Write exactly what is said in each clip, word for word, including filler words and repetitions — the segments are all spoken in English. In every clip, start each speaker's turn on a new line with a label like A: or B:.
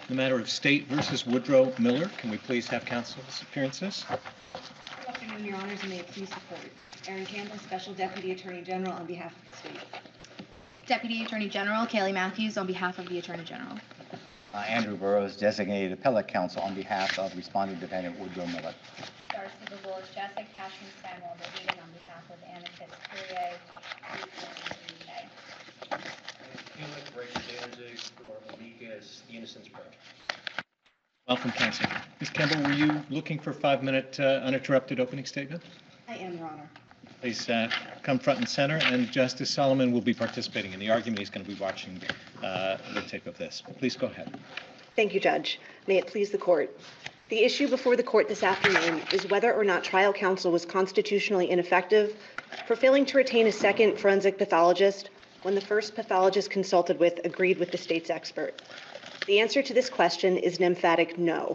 A: The matter of State versus Woodrow Miller. Can we please have counsel's appearances?
B: Good afternoon, Your Honors, and may it please the Court. Erin Campbell, Special Deputy Attorney General on behalf of the State.
C: Deputy Attorney General Kaylee Matthews on behalf of the Attorney General.
D: Uh, Andrew Burroughs, Designated Appellate Counsel on behalf of Respondent Defendant Woodrow Miller.
E: Darcy DeVos, Jessica Cashman Samuel, David on behalf of Anarchist Courier,
F: Felix Rachel Danzig for amicus, the Innocence Project.
A: Welcome, counsel. Miz Campbell, were you looking for a five-minute uh, uninterrupted opening statement?
B: I am, Your Honor.
A: Please uh, come front and center, and Justice Solomon will be participating in the argument. He's going to be watching uh, the tape of this. Please go ahead.
B: Thank you, Judge. May it please the Court. The issue before the Court this afternoon is whether or not trial counsel was constitutionally ineffective for failing to retain a second forensic pathologist when the first pathologist consulted with agreed with the State's expert. The answer to this question is an emphatic no.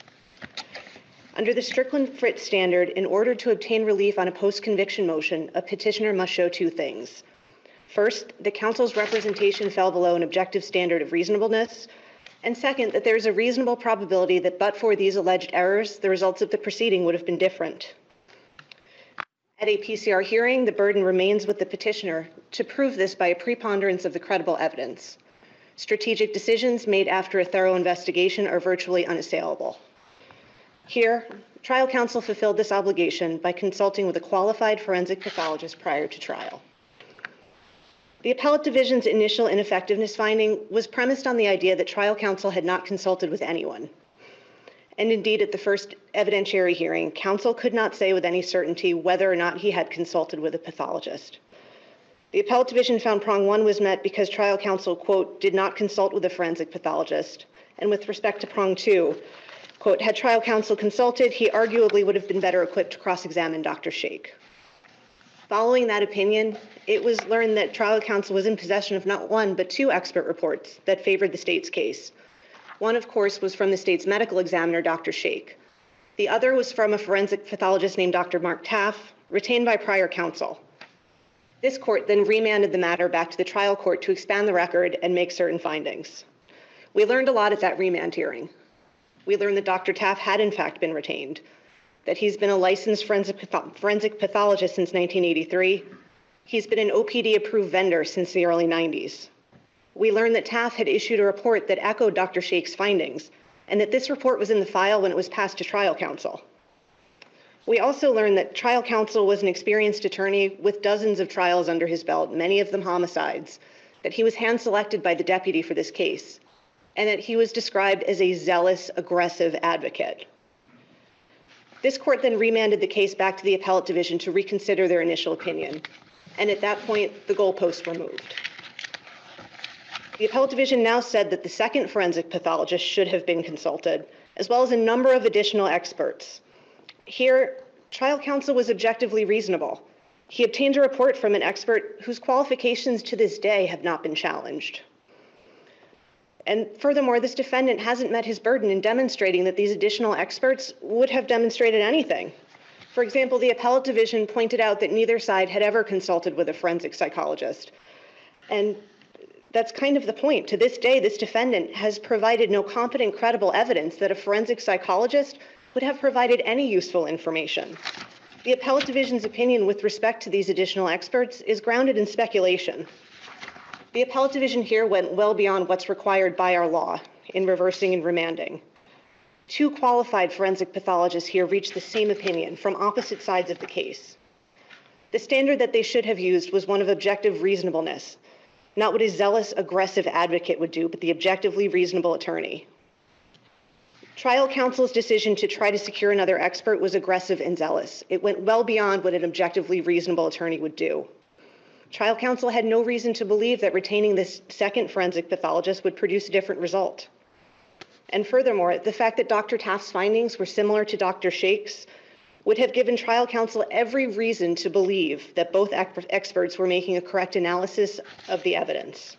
B: Under the Strickland-Fritz standard, in order to obtain relief on a post-conviction motion, a petitioner must show two things. First, that counsel's representation fell below an objective standard of reasonableness, and second, that there is a reasonable probability that but for these alleged errors, the results of the proceeding would have been different. At a P C R hearing, the burden remains with the petitioner to prove this by a preponderance of the credible evidence. Strategic decisions made after a thorough investigation are virtually unassailable. Here, trial counsel fulfilled this obligation by consulting with a qualified forensic pathologist prior to trial. The Appellate Division's initial ineffectiveness finding was premised on the idea that trial counsel had not consulted with anyone. And indeed, at the first evidentiary hearing, counsel could not say with any certainty whether or not he had consulted with a pathologist. The Appellate Division found prong one was met because trial counsel, quote, did not consult with a forensic pathologist. And with respect to prong two, quote, had trial counsel consulted, he arguably would have been better equipped to cross-examine Doctor Sheikh. Following that opinion, it was learned that trial counsel was in possession of not one, but two expert reports that favored the State's case. One, of course, was from the State's medical examiner, Doctor Sheikh. The other was from a forensic pathologist named Doctor Mark Taff, retained by prior counsel. This court then remanded the matter back to the trial court to expand the record and make certain findings. We learned a lot at that remand hearing. We learned that Doctor Taff had in fact been retained, that he's been a licensed forensic, path- forensic pathologist since nineteen eighty-three. He's been an O P D-approved vendor since the early nineties. We learned that Taff had issued a report that echoed Doctor Sheikh's findings, and that this report was in the file when it was passed to trial counsel. We also learned that trial counsel was an experienced attorney with dozens of trials under his belt, many of them homicides, that he was hand-selected by the deputy for this case, and that he was described as a zealous, aggressive advocate. This court then remanded the case back to the Appellate Division to reconsider their initial opinion, and at that point, the goalposts were moved. The Appellate Division now said that the second forensic pathologist should have been consulted, as well as a number of additional experts. Here, trial counsel was objectively reasonable. He obtained a report from an expert whose qualifications to this day have not been challenged. And furthermore, this defendant hasn't met his burden in demonstrating that these additional experts would have demonstrated anything. For example, the Appellate Division pointed out that neither side had ever consulted with a forensic psychologist. And that's kind of the point. To this day, this defendant has provided no competent, credible evidence that a forensic psychologist would have provided any useful information. The Appellate Division's opinion with respect to these additional experts is grounded in speculation. The Appellate Division here went well beyond what's required by our law in reversing and remanding. Two qualified forensic pathologists here reached the same opinion from opposite sides of the case. The standard that they should have used was one of objective reasonableness, not what a zealous, aggressive advocate would do, but the objectively reasonable attorney. Trial counsel's decision to try to secure another expert was aggressive and zealous. It went well beyond what an objectively reasonable attorney would do. Trial counsel had no reason to believe that retaining this second forensic pathologist would produce a different result. And furthermore, the fact that Doctor Taft's findings were similar to Doctor Sheikh's would have given trial counsel every reason to believe that both ex- experts were making a correct analysis of the evidence.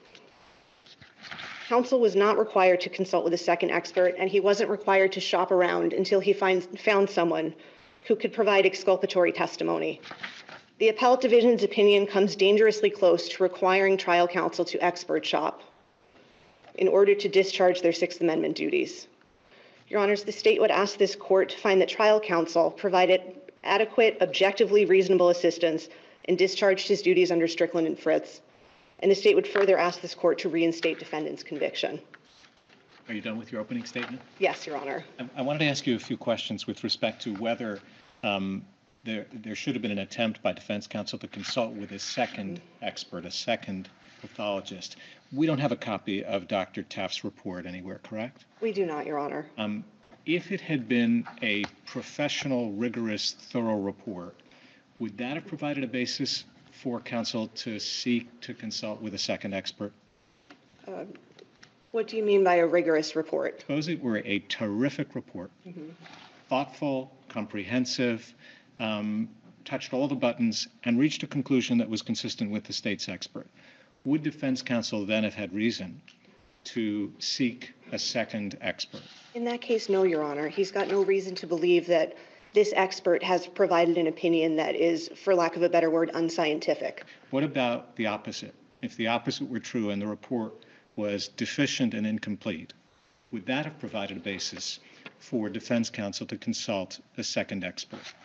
B: Counsel was not required to consult with a second expert, and he wasn't required to shop around until he finds, found someone who could provide exculpatory testimony. The Appellate Division's opinion comes dangerously close to requiring trial counsel to expert shop. in order to discharge their Sixth Amendment duties. Your Honors, the state would ask this court to find that trial counsel provided adequate, objectively reasonable assistance and discharged his duties under Strickland and Fritz. And the state would further ask this court to reinstate defendant's conviction.
A: Are you done with your opening statement?
B: Yes, Your Honor.
A: I, I wanted to ask you a few questions with respect to whether um, there, there should have been an attempt by defense counsel to consult with a second expert, a second pathologist. We don't have a copy of Doctor Taft's report anywhere, correct?
B: We do not, Your Honor.
A: Um, if it had been a professional, rigorous, thorough report, would that have provided a basis for counsel to seek to consult with a second expert?
B: Uh, what do you mean by a rigorous report?
A: Suppose it were a terrific report,
B: Mm-hmm.
A: thoughtful, comprehensive, um, touched all the buttons, and reached a conclusion that was consistent with the state's expert. Would defense counsel then have had reason to seek a second expert?
B: In that case, no, Your Honor. He's got no reason to believe that this expert has provided an opinion that is, for lack of a better word, unscientific.
A: What about the opposite? If the opposite were true and the report was deficient and incomplete, would that have provided a basis for defense counsel to consult a second expert?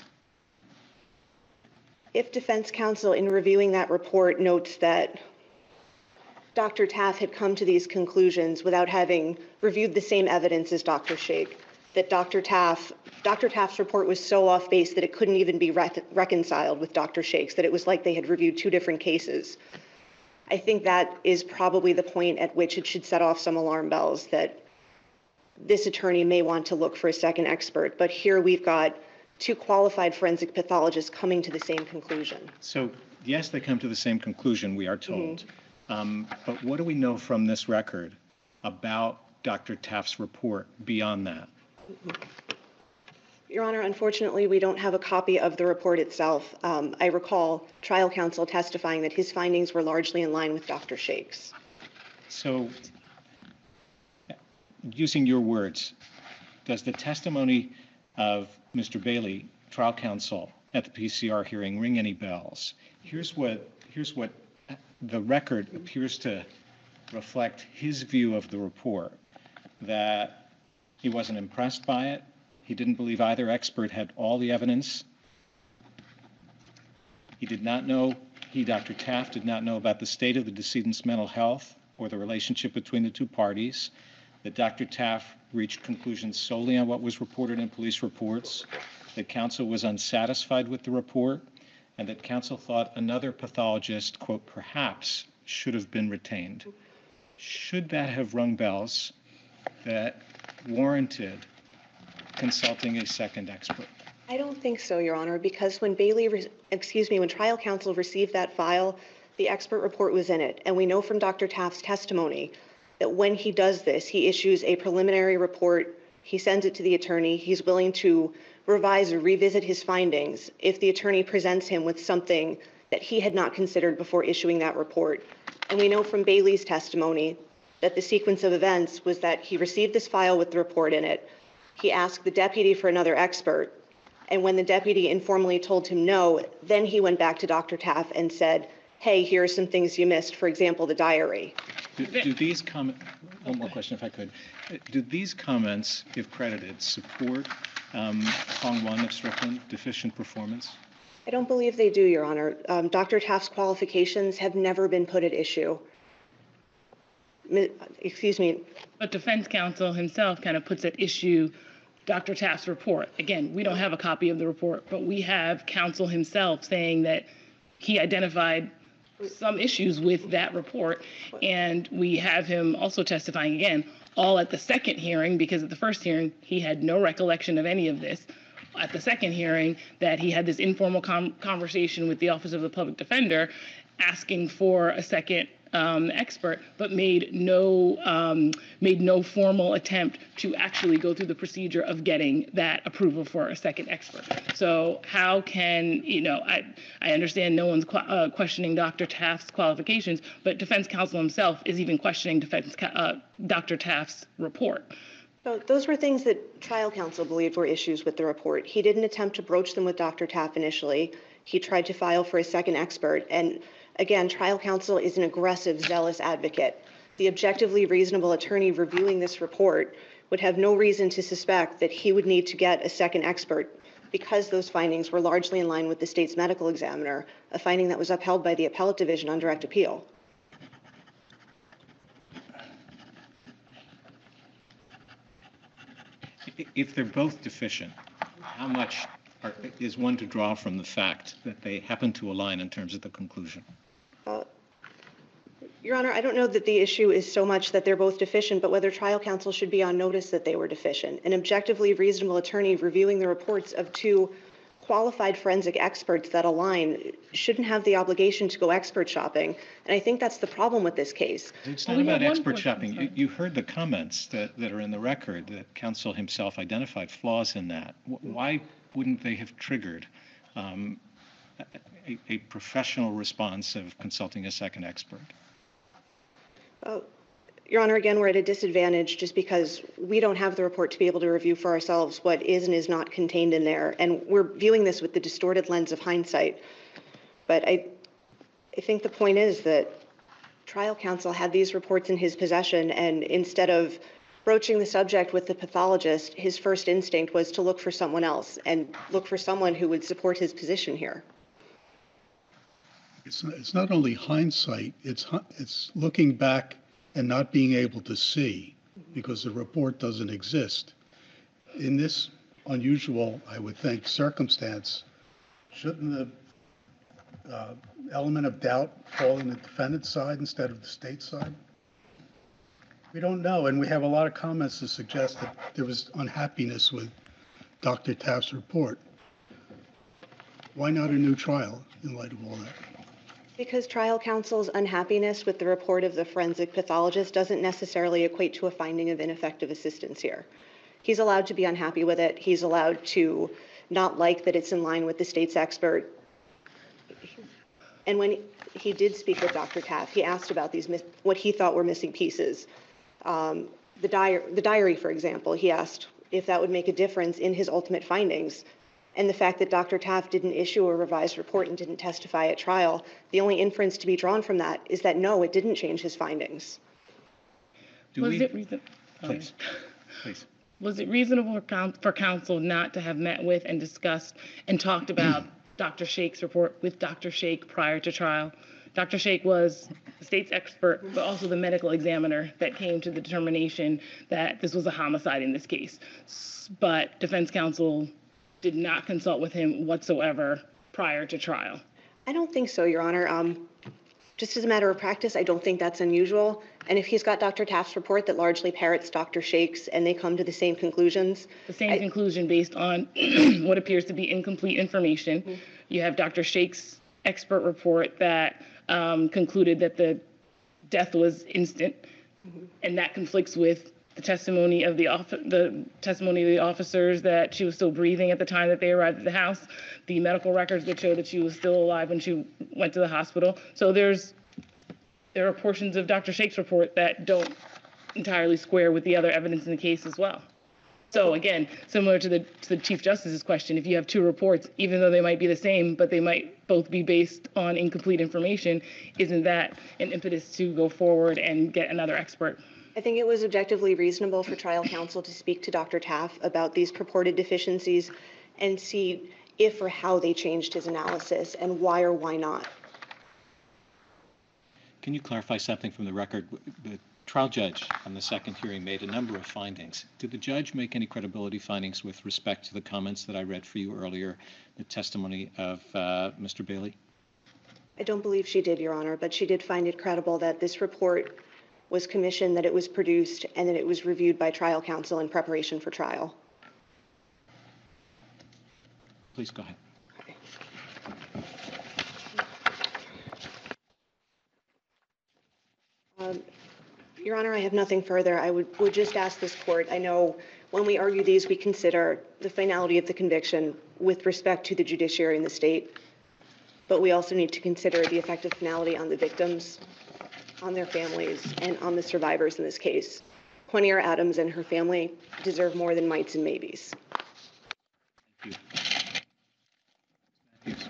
B: If defense counsel, in reviewing that report, notes that Doctor Taft had come to these conclusions without having reviewed the same evidence as Doctor Shake, that Doctor Taft, Doctor Taft's report was so off base that it couldn't even be rec- reconciled with Doctor Shake's, that it was like they had reviewed two different cases. I think that is probably the point at which it should set off some alarm bells that this attorney may want to look for a second expert. But here we've got two qualified forensic pathologists coming to the same conclusion.
A: So, yes, they come to the same conclusion, we are told. Mm-hmm. Um, but what do we know from this record about Doctor Taft's report beyond that?
B: Your Honor, unfortunately, we don't have a copy of the report itself. Um, I recall trial counsel testifying that his findings were largely in line with Doctor Shake's.
A: So, using your words, does the testimony of Mister Bailey, trial counsel, at the P C R hearing ring any bells? Here's what, here's what the record appears to reflect his view of the report, that he wasn't impressed by it. He didn't believe either expert had all the evidence. He did not know, he, Doctor Taft, did not know about the state of the decedent's mental health or the relationship between the two parties, that Doctor Taft reached conclusions solely on what was reported in police reports, that counsel was unsatisfied with the report, and that counsel thought another pathologist, quote, perhaps should have been retained. Should that have rung bells that warranted consulting a second expert?
B: I don't think so, Your Honor, because when Bailey, re- excuse me, when trial counsel received that file, the expert report was in it. And we know from Doctor Taft's testimony that when he does this, he issues a preliminary report, he sends it to the attorney, he's willing to revise or revisit his findings if the attorney presents him with something that he had not considered before issuing that report. And we know from Bailey's testimony that the sequence of events was that he received this file with the report in it, he asked the deputy for another expert, and when the deputy informally told him no, then he went back to Doctor Taft and said, hey, here are some things you missed, for example, the diary.
A: Do, do these comments, one more question if I could, do these comments, if credited, support um, prong one of Strickland, deficient performance?
B: I don't believe they do, Your Honor. Um, Doctor Taft's qualifications have never been put at issue. Mi- Excuse me.
G: But defense counsel himself kind of puts at issue Doctor Taft's report. Again, we don't have a copy of the report, but we have counsel himself saying that he identified some issues with that report. And we have him also testifying again, all at the second hearing, because at the first hearing, he had no recollection of any of this. At the second hearing, that he had this informal com- conversation with the Office of the Public Defender asking for a second um, expert, but made no um, made no formal attempt to actually go through the procedure of getting that approval for a second expert. So how can, you know, I, I understand no one's qu- uh, questioning Doctor Taft's qualifications, but defense counsel himself is even questioning defense uh, Doctor Taft's report.
B: So those were things that trial counsel believed were issues with the report. He didn't attempt to broach them with Doctor Taft initially. He tried to file for a second expert. And again, trial counsel is an aggressive, zealous advocate. The objectively reasonable attorney reviewing this report would have no reason to suspect that he would need to get a second expert because those findings were largely in line with the state's medical examiner, a finding that was upheld by the appellate division on direct appeal.
A: If they're both deficient, how much are, is one to draw from the fact that they happen to align in terms of the conclusion?
B: Uh, Your Honor, I don't know that the issue is so much that they're both deficient, but whether trial counsel should be on notice that they were deficient. An objectively reasonable attorney reviewing the reports of two qualified forensic experts that align shouldn't have the obligation to go expert shopping. And I think that's the problem with this case.
A: It's
G: Well,
A: not
G: we have
A: about
G: one
A: expert
G: question,
A: shopping. You,
G: sorry.
A: you heard the comments that, that are in the record, that counsel himself identified flaws in that. Wh- Why wouldn't they have triggered um, a, a professional response of consulting a second expert?
B: Uh, Your Honor, again, we're at a disadvantage just because we don't have the report to be able to review for ourselves what is and is not contained in there. And we're viewing this with the distorted lens of hindsight. But I, I think the point is that trial counsel had these reports in his possession, and instead of broaching the subject with the pathologist, his first instinct was to look for someone else and look for someone who would support his position here.
H: It's not, it's not only hindsight, it's, hi- it's looking back and not being able to see because the report doesn't exist. In this unusual, I would think, circumstance, shouldn't the uh, element of doubt fall in the defendant's side instead of the state's side? We don't know, and we have a lot of comments to suggest that there was unhappiness with Doctor Taft's report. Why not a new trial in light of all that?
B: Because trial counsel's unhappiness with the report of the forensic pathologist doesn't necessarily equate to a finding of ineffective assistance here. He's allowed to be unhappy with it. He's allowed to not like that it's in line with the state's expert. And when he did speak with Doctor Taft, he asked about these, mis- what he thought were missing pieces. Um, the, di- the diary, for example, he asked if that would make a difference in his ultimate findings. And the fact that Doctor Taft didn't issue a revised report and didn't testify at trial, the only inference to be drawn from that is that no, it didn't change his findings.
A: Do
G: Was
A: we?
G: it reason? sorry.
A: Please, please.
G: Was it reasonable for coun- for counsel not to have met with and discussed and talked about Doctor Shaik's report with Doctor Shaik prior to trial? Doctor Shaik was the state's expert, but also the medical examiner that came to the determination that this was a homicide in this case. S- But defense counsel did not consult with him whatsoever prior to trial.
B: I don't think so, Your Honor. Um, just as a matter of practice, I don't think that's unusual. And if he's got Doctor Taft's report that largely parrots Doctor Shaik's and they come to the same conclusions,
G: The same
B: I-
G: conclusion based on what appears to be incomplete information. You have Doctor Shaik's expert report that um, concluded that the death was instant, and that conflicts with the testimony of the off- the testimony of the officers that she was still breathing at the time that they arrived at the house, the medical records that show that she was still alive when she went to the hospital. So there's there are portions of Doctor Shaik's report that don't entirely square with the other evidence in the case as well. So again, similar to the to the Chief Justice's question, if you have two reports, even though they might be the same, but they might both be based on incomplete information, isn't that an impetus to go forward and get another expert?
B: I think it was objectively reasonable for trial counsel to speak to Doctor Taft about these purported deficiencies and see if or how they changed his analysis and why or why not.
A: Can you clarify something from the record? The trial judge on the second hearing made a number of findings. Did the judge make any credibility findings with respect to the comments that I read for you earlier, the testimony of uh, Mister Bailey?
B: I don't believe she did, Your Honor, but she did find it credible that this report was commissioned, that it was produced, and that it was reviewed by trial counsel in preparation for trial.
A: Please go ahead.
B: Um, Your Honor, I have nothing further. I would, would just ask this court, I know when we argue these, we consider the finality of the conviction with respect to the judiciary in the state, but we also need to consider the effect of finality on the victims, on their families, and on the survivors in this case. Quaniera Adams and her family deserve more than mights and maybes.
A: Thank you. Matthews.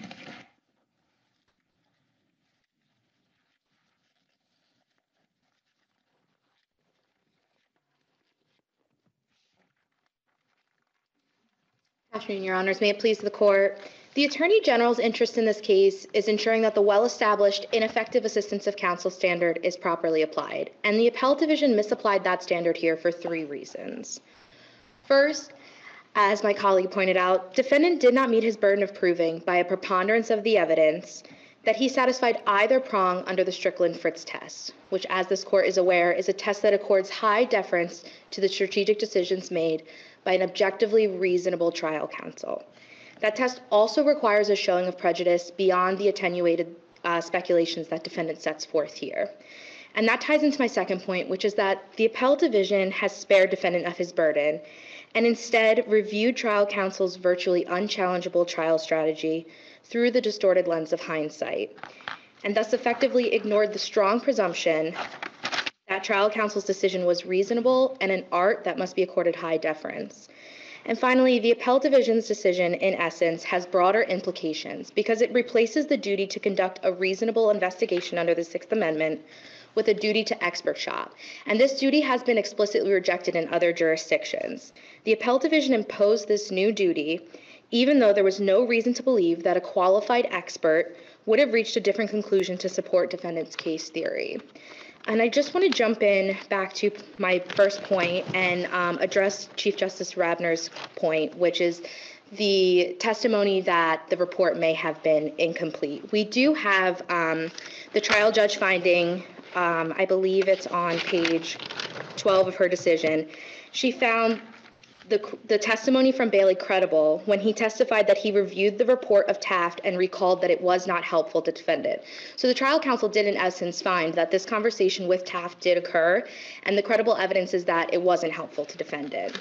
C: Afternoon, Your Honors. May it please the Court. The Attorney General's interest in this case is ensuring that the well-established ineffective assistance of counsel standard is properly applied, and the Appellate Division misapplied that standard here for three reasons. First, as my colleague pointed out, defendant did not meet his burden of proving by a preponderance of the evidence that he satisfied either prong under the Strickland-Fritz test, which, as this Court is aware, is a test that accords high deference to the strategic decisions made by an objectively reasonable trial counsel. That test also requires a showing of prejudice beyond the attenuated uh, speculations that defendant sets forth here. And that ties into my second point, which is that the Appellate Division has spared defendant of his burden and instead reviewed trial counsel's virtually unchallengeable trial strategy through the distorted lens of hindsight, and thus effectively ignored the strong presumption that trial counsel's decision was reasonable and an art that must be accorded high deference. And finally, the Appellate Division's decision, in essence, has broader implications because it replaces the duty to conduct a reasonable investigation under the Sixth Amendment with a duty to expert shop. And this duty has been explicitly rejected in other jurisdictions. The Appellate Division imposed this new duty even though there was no reason to believe that a qualified expert would have reached a different conclusion to support defendant's case theory. And I just want to jump in back to my first point and um, address Chief Justice Rabner's point, which is the testimony that the report may have been incomplete. We do have um, the trial judge finding, um, I believe it's on page twelve of her decision. She found The, the testimony from Bailey credible when he testified that he reviewed the report of Taft and recalled that it was not helpful to defendant. So the trial counsel did in essence find that this conversation with Taft did occur, and the credible evidence is that it wasn't helpful to defendant.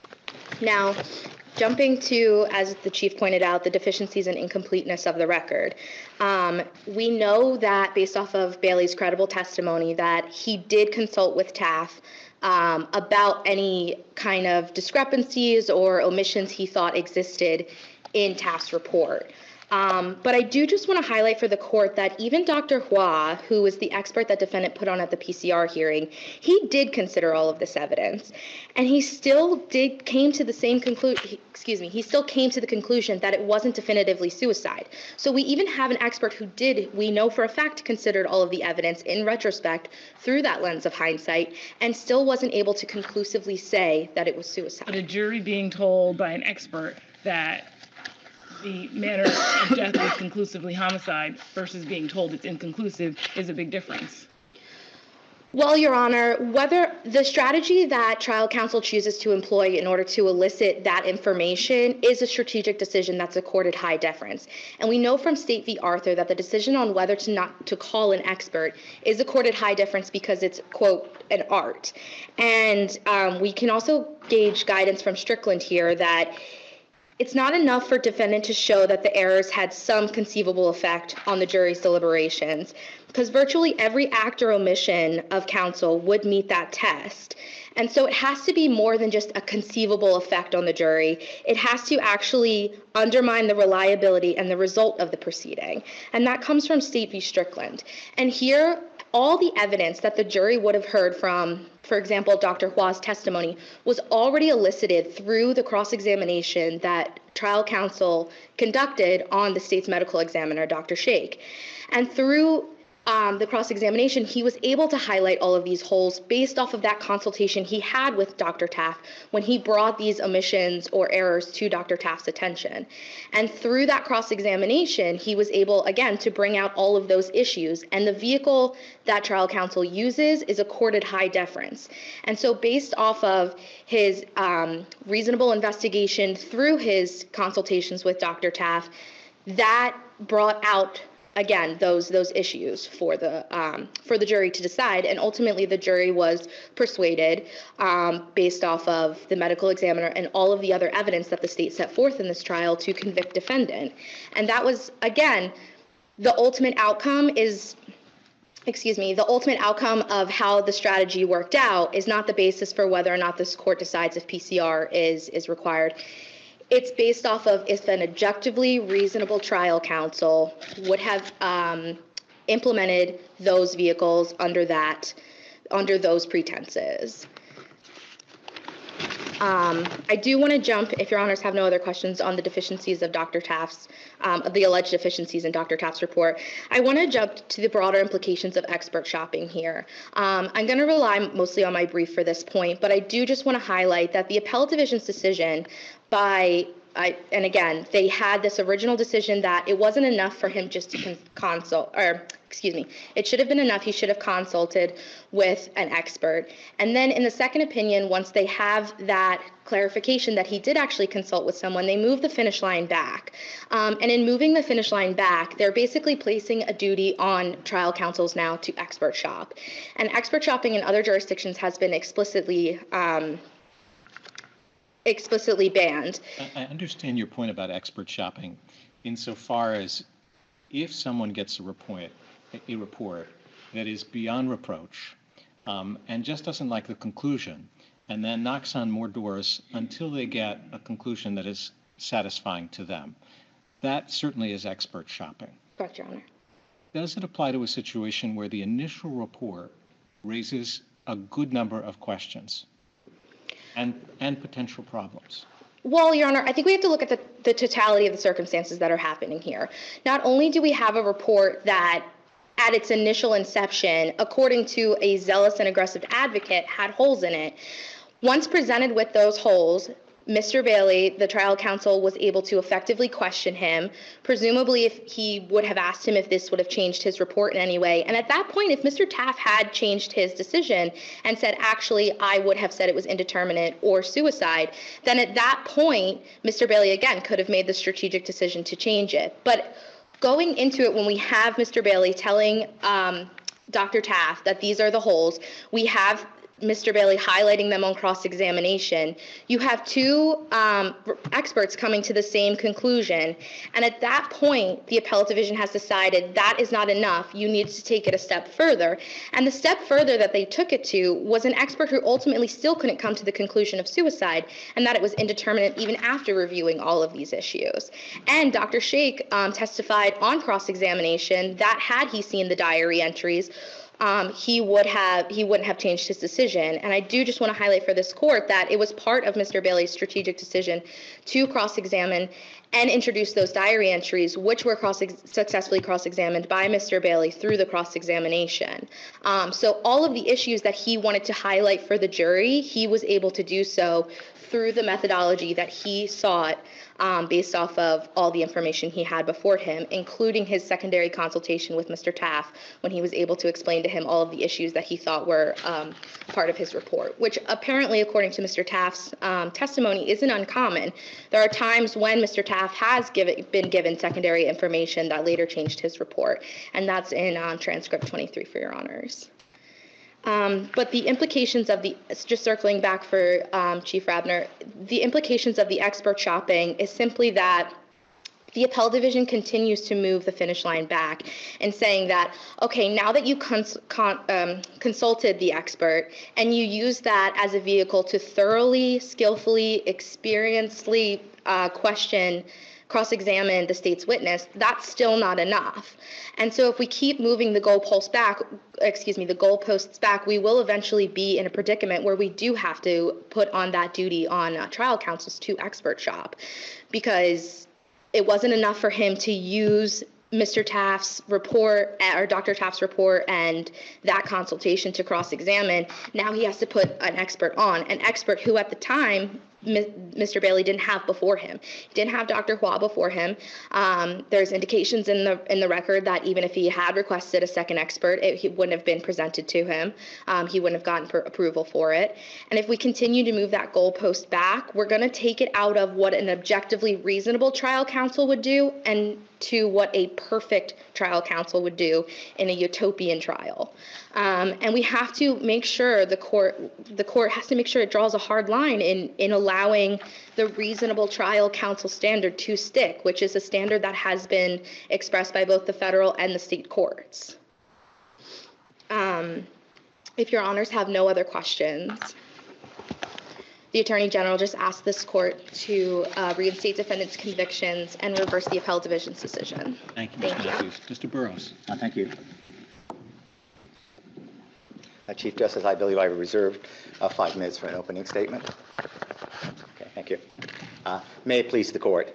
C: Now, jumping to, as the chief pointed out, the deficiencies and incompleteness of the record. Um, we know that based off of Bailey's credible testimony that he did consult with Taft Um, about any kind of discrepancies or omissions he thought existed in Taft's report. Um, but I do just want to highlight for the court that even Doctor Hua, who was the expert that defendant put on at the P C R hearing, he did consider all of this evidence, and he still did came to the same conclusion. Excuse me, he still came to the conclusion that it wasn't definitively suicide. So we even have an expert who did, we know for a fact, considered all of the evidence in retrospect through that lens of hindsight, and still wasn't able to conclusively say that it was suicide.
G: But a jury being told by an expert that the manner of death was conclusively homicide versus being told it's inconclusive is a big difference.
C: Well, Your Honor, whether the strategy that trial counsel chooses to employ in order to elicit that information is a strategic decision that's accorded high deference. And we know from State v. Arthur that the decision on whether to not to call an expert is accorded high deference because it's, quote, an art. And um, we can also gauge guidance from Strickland here that it's not enough for defendant to show that the errors had some conceivable effect on the jury's deliberations, because virtually every act or omission of counsel would meet that test. And so it has to be more than just a conceivable effect on the jury. It has to actually undermine the reliability and the result of the proceeding. And that comes from State v. Strickland. And here, all the evidence that the jury would have heard from, for example, Doctor Hua's testimony, was already elicited through the cross-examination that trial counsel conducted on the state's medical examiner, Doctor Sheikh. And through Um, the cross-examination, he was able to highlight all of these holes based off of that consultation he had with Doctor Taft when he brought these omissions or errors to Doctor Taft's attention. And through that cross-examination, he was able, again, to bring out all of those issues. And the vehicle that trial counsel uses is accorded high deference. And so based off of his um, reasonable investigation through his consultations with Doctor Taft, that brought out again, those those issues for the um, for the jury to decide, and ultimately the jury was persuaded um, based off of the medical examiner and all of the other evidence that the state set forth in this trial to convict defendant. And that was, again, the ultimate outcome is, excuse me, the ultimate outcome of how the strategy worked out is not the basis for whether or not this court decides if P C R is is required. It's based off of if an objectively reasonable trial counsel would have um, implemented those vehicles under that, under those pretenses. Um, I do want to jump, if your honors have no other questions, on the deficiencies of Doctor Taft's, um, of the alleged deficiencies in Doctor Taft's report. I want to jump to the broader implications of expert shopping here. Um, I'm going to rely mostly on my brief for this point, but I do just want to highlight that the appellate division's decision by I, and again, they had this original decision that it wasn't enough for him just to con- consult, or excuse me, it should have been enough. He should have consulted with an expert. And then in the second opinion, once they have that clarification that he did actually consult with someone, they move the finish line back. Um, and in moving the finish line back, they're basically placing a duty on trial counsels now to expert shop. And expert shopping in other jurisdictions has been explicitly um, explicitly banned.
A: I I understand your point about expert shopping insofar as if someone gets a report, a report that is beyond reproach um, and just doesn't like the conclusion and then knocks on more doors until they get a conclusion that is satisfying to them, that certainly is expert shopping.
C: Correct, Your Honor.
A: Does it apply to a situation where the initial report raises a good number of questions and, and potential problems?
C: Well, Your Honor, I think we have to look at the, the totality of the circumstances that are happening here. Not only do we have a report that at its initial inception, according to a zealous and aggressive advocate, had holes in it. Once presented with those holes, Mister Bailey, the trial counsel, was able to effectively question him, presumably if he would have asked him if this would have changed his report in any way. And at that point, if Mister Taft had changed his decision and said, actually, I would have said it was indeterminate or suicide, then at that point, Mister Bailey, again, could have made the strategic decision to change it. But going into it, when we have Mister Bailey telling um, Doctor Taft that these are the holes, we have Mister Bailey highlighting them on cross-examination, you have two um, experts coming to the same conclusion. And at that point, the appellate division has decided that is not enough. You need to take it a step further. And the step further that they took it to was an expert who ultimately still couldn't come to the conclusion of suicide, and that it was indeterminate even after reviewing all of these issues. And Doctor Sheikh um, testified on cross-examination that had he seen the diary entries, Um, he would have he wouldn't have changed his decision. And I do just want to highlight for this court that it was part of Mister Bailey's strategic decision to cross-examine and introduce those diary entries, which were cross successfully cross-examined by Mister Bailey through the cross-examination. Um, so all of the issues that he wanted to highlight for the jury, he was able to do so through the methodology that he sought um, based off of all the information he had before him, including his secondary consultation with Mister Taft when he was able to explain to him all of the issues that he thought were um, part of his report, which apparently, according to Mister Taft's um, testimony, isn't uncommon. There are times when Mister Taft has given, been given secondary information that later changed his report, and that's in um, transcript twenty-three for your honors. Um, but the implications of the, just circling back for um, Chief Rabner, the implications of the expert shopping is simply that the appellate division continues to move the finish line back and saying that, okay, now that you cons con um, consulted the expert and you use that as a vehicle to thoroughly, skillfully, experientially uh, question cross-examine the state's witness, that's still not enough. And so if we keep moving the goalposts back, excuse me, the goalposts back, we will eventually be in a predicament where we do have to put on that duty on uh, trial counsels to expert shop, because it wasn't enough for him to use Mister Taft's report or Doctor Taft's report and that consultation to cross-examine. Now he has to put an expert on, an expert who at the time Mister Bailey didn't have before him. He didn't have Doctor Hua before him. Um, there's indications in the in the record that even if he had requested a second expert, it he wouldn't have been presented to him. Um, he wouldn't have gotten per approval for it. And if we continue to move that goalpost back, we're going to take it out of what an objectively reasonable trial counsel would do and to what a perfect trial counsel would do in a utopian trial. Um, and we have to make sure the court the court has to make sure it draws a hard line in in allowing the reasonable trial counsel standard to stick, which is a standard that has been expressed by both the federal and the state courts. Um, if your honors have no other questions, the Attorney General just asked this court to uh, reinstate defendants' convictions and reverse the appellate division's decision.
A: Thank you, Miz
C: Thank you.
A: Matthews. Mister Burrows.
D: Uh, Thank you. Uh, Chief Justice, I believe I reserved uh, five minutes for an opening statement. Okay, thank you. Uh, May it please the court.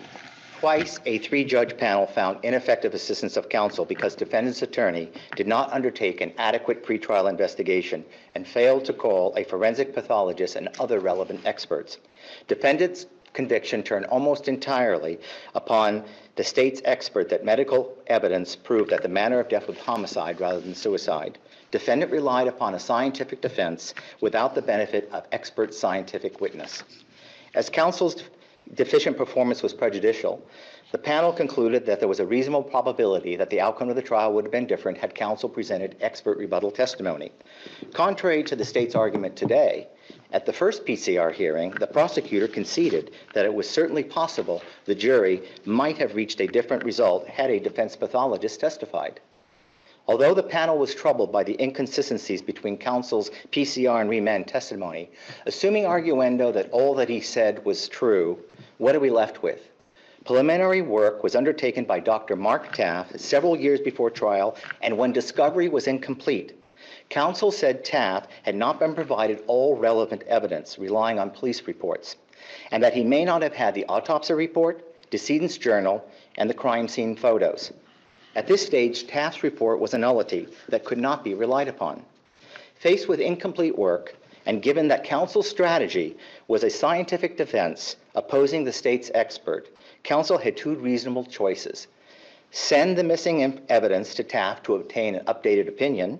D: Twice, a three-judge panel found ineffective assistance of counsel because defendant's attorney did not undertake an adequate pretrial investigation and failed to call a forensic pathologist and other relevant experts. Defendant's conviction turned almost entirely upon the state's expert that medical evidence proved that the manner of death was homicide rather than suicide. Defendant relied upon a scientific defense without the benefit of expert scientific witness. As counsel's deficient performance was prejudicial, the panel concluded that there was a reasonable probability that the outcome of the trial would have been different had counsel presented expert rebuttal testimony. Contrary to the state's argument today, at the first P C R hearing, the prosecutor conceded that it was certainly possible the jury might have reached a different result had a defense pathologist testified. Although the panel was troubled by the inconsistencies between counsel's P C R and remand testimony, assuming arguendo that all that he said was true, what are we left with? Preliminary work was undertaken by Doctor Mark Taft several years before trial, and when discovery was incomplete, counsel said Taft had not been provided all relevant evidence, relying on police reports, and that he may not have had the autopsy report, decedent's journal, and the crime scene photos. At this stage, Taft's report was a nullity that could not be relied upon. Faced with incomplete work, and given that counsel's strategy was a scientific defense opposing the state's expert, counsel had two reasonable choices: send the missing evidence to Taft to obtain an updated opinion,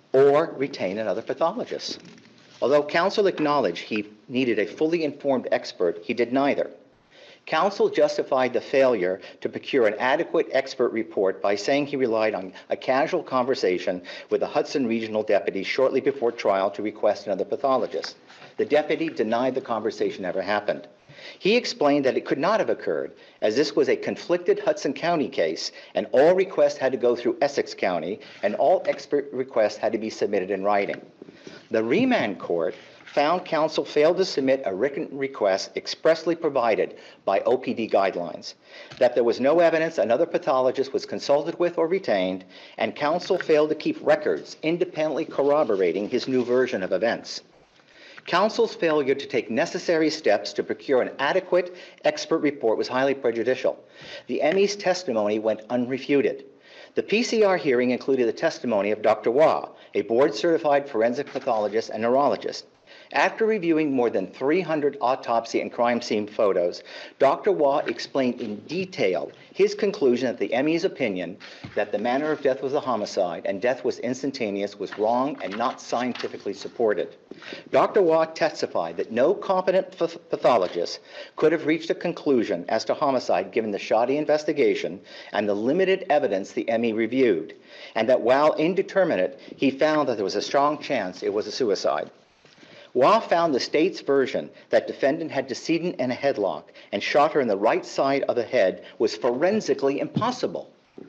D: or retain another pathologist. Although counsel acknowledged he needed a fully informed expert, he did neither. Counsel justified the failure to procure an adequate expert report by saying he relied on a casual conversation with the Hudson Regional Deputy shortly before trial to request another pathologist. The deputy denied the conversation ever happened. He explained that it could not have occurred, as this was a conflicted Hudson County case, and all requests had to go through Essex County, and all expert requests had to be submitted in writing. The remand court found counsel failed to submit a written request expressly provided by O P D guidelines, that there was no evidence another pathologist was consulted with or retained, and counsel failed to keep records independently corroborating his new version of events. Counsel's failure to take necessary steps to procure an adequate expert report was highly prejudicial. The M E's testimony went unrefuted. The P C R hearing included the testimony of Doctor Waugh, a board-certified forensic pathologist and neurologist. After reviewing more than three hundred autopsy and crime scene photos, Doctor Waugh explained in detail his conclusion that the M E's opinion that the manner of death was a homicide and death was instantaneous was wrong and not scientifically supported. Doctor Waugh testified that no competent p- pathologist could have reached a conclusion as to homicide given the shoddy investigation and the limited evidence the M E reviewed, and that while indeterminate, he found that there was a strong chance it was a suicide. Waugh found the state's version that defendant had decedent in a headlock and shot her in the right side of the head was forensically impossible.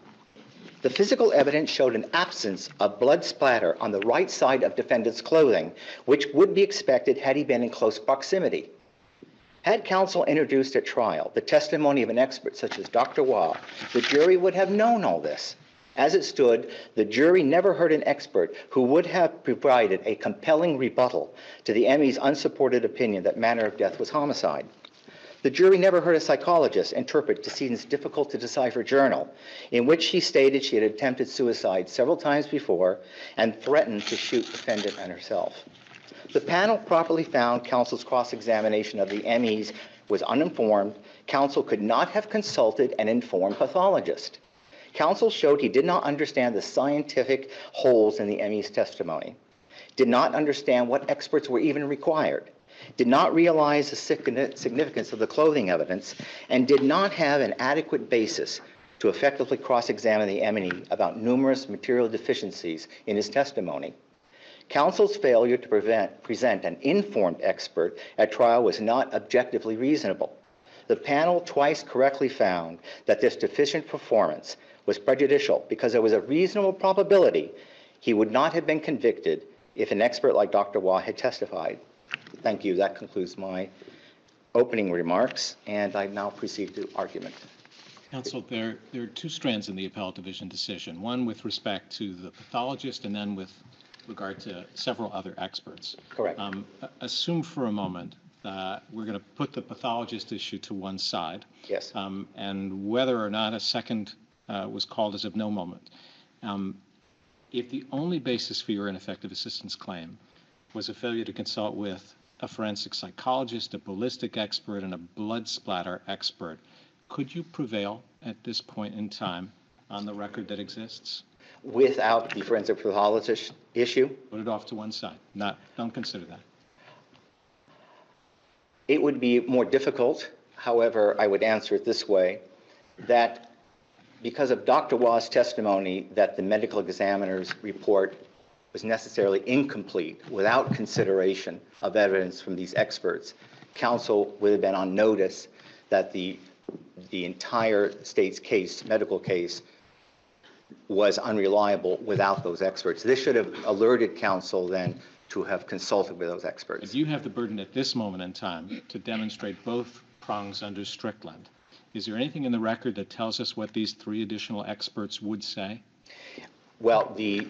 D: The physical evidence showed an absence of blood splatter on the right side of defendant's clothing, which would be expected had he been in close proximity. Had counsel introduced at trial the testimony of an expert such as Doctor Waugh, the jury would have known all this. As it stood, the jury never heard an expert who would have provided a compelling rebuttal to the M E's unsupported opinion that manner of death was homicide. The jury never heard a psychologist interpret decedent's difficult-to-decipher journal, in which she stated she had attempted suicide several times before and threatened to shoot defendant and herself. The panel properly found counsel's cross-examination of the M E's was uninformed. Counsel could not have consulted an informed pathologist. Counsel showed he did not understand the scientific holes in the M E's testimony, did not understand what experts were even required, did not realize the significance of the clothing evidence, and did not have an adequate basis to effectively cross-examine the M E about numerous material deficiencies in his testimony. Counsel's failure to prevent, present an informed expert at trial was not objectively reasonable. The panel twice correctly found that this deficient performance was prejudicial because there was a reasonable probability he would not have been convicted if an expert like Doctor Waugh had testified. Thank you. That concludes my opening remarks, and I now proceed to argument.
A: Counsel, there, there are two strands in the appellate division decision, one with respect to the pathologist and then with regard to several other experts.
D: Correct.
A: Um, assume for a moment uh, we're going to put the pathologist issue to one side.
D: Yes.
A: Um, and whether or not a second uh, was called is of no moment. Um, if the only basis for your ineffective assistance claim was a failure to consult with a forensic psychologist, a ballistic expert, and a blood splatter expert, could you prevail at this point in time on the record that exists?
D: Without the forensic pathologist issue,
A: Put it off to one side. Not, don't consider that.
D: it would be more difficult. However, I would answer it this way, that because of Doctor Wah's testimony that the medical examiner's report was necessarily incomplete without consideration of evidence from these experts, counsel would have been on notice that the, the entire state's case, medical case, was unreliable without those experts. This should have alerted counsel then to have consulted with those experts.
A: But you have the burden at this moment in time to demonstrate both prongs under Strickland. Is there anything in the record that tells us what these three additional experts would say?
D: Well, the,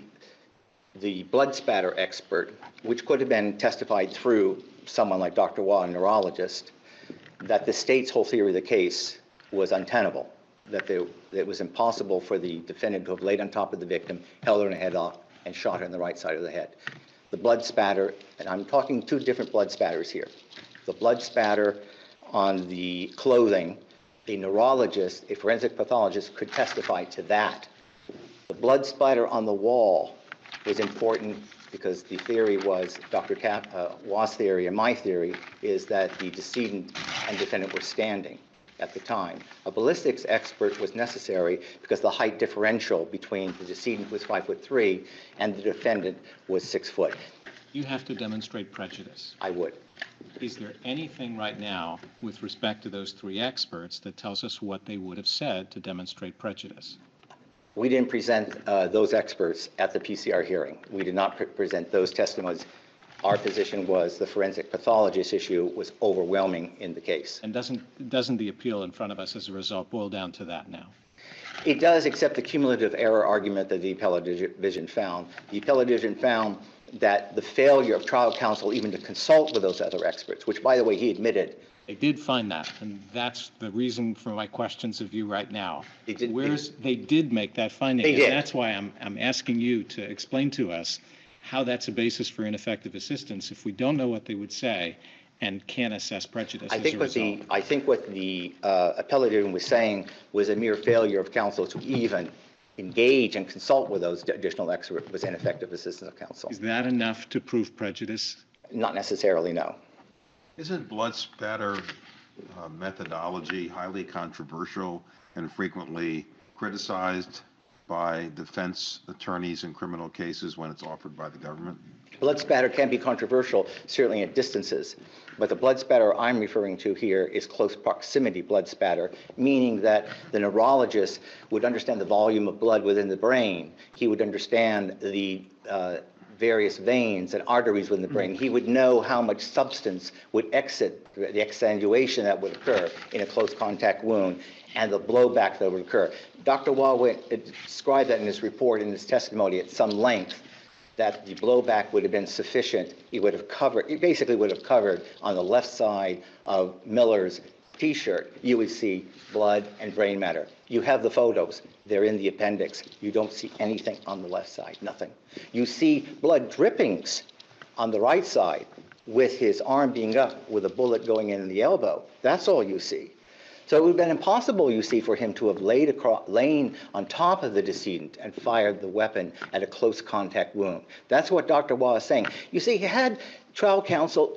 D: the blood spatter expert, which could have been testified through someone like Doctor Wah, a neurologist, that the state's whole theory of the case was untenable, that there, it was impossible for the defendant to have laid on top of the victim, held her in the head off, and shot her in the right side of the head. The blood spatter, and I'm talking two different blood spatters here. The blood spatter on the clothing, a neurologist, a forensic pathologist could testify to that. The blood splatter on the wall was important because the theory was, Doctor Cap, uh, Wah's theory and my theory is that the decedent and defendant were standing at the time. A ballistics expert was necessary because the height differential between the decedent was five foot three and the defendant was six foot.
A: You have to demonstrate prejudice.
D: I would.
A: Is there anything right now with respect to those three experts that tells us what they would have said to demonstrate prejudice?
D: We didn't present uh, those experts at the P C R hearing. We did not pre- present those testimonies. Our position was the forensic pathologist issue was overwhelming in the case.
A: And doesn't, doesn't the appeal in front of us as a result boil down to that now?
D: It does, except the cumulative error argument that the appellate division found. The appellate division found that the failure of trial counsel even to consult with those other experts, which, by the way, he admitted.
A: They did find that, and that's the reason for my questions of you right now.
D: They did-
A: Where's, they did make that finding.
D: They
A: and
D: did.
A: That's why I'm, I'm asking you to explain to us how that's a basis for ineffective assistance if we don't know what they would say and can't assess prejudice
D: I
A: as
D: think
A: a
D: what the
A: result.
D: I think what the uh, appellate division was saying was a mere failure of counsel to even engage and consult with those additional experts was ineffective assistance of counsel.
A: Is that enough to prove prejudice?
D: Not necessarily, no.
I: Isn't blood spatter uh, methodology highly controversial and frequently criticized by defense attorneys in criminal cases when it's offered by the government?
D: Blood spatter can be controversial, certainly at distances, but the blood spatter I'm referring to here is close proximity blood spatter, meaning that the neurologist would understand the volume of blood within the brain. He would understand the uh, various veins and arteries within the brain. He would know how much substance would exit, the exsanguination that would occur in a close contact wound, and the blowback that would occur. Doctor Wah described that in his report, in his testimony at some length, that the blowback would have been sufficient. He would have covered, he basically would have covered on the left side of Miller's T-shirt, you would see blood and brain matter. You have the photos. They're in the appendix. You don't see anything on the left side, nothing. You see blood drippings on the right side with his arm being up with a bullet going in the elbow. That's all you see. So it would have been impossible, you see, for him to have laid across, lain on top of the decedent and fired the weapon at a close contact wound. That's what Doctor Wah is saying. You see, had trial counsel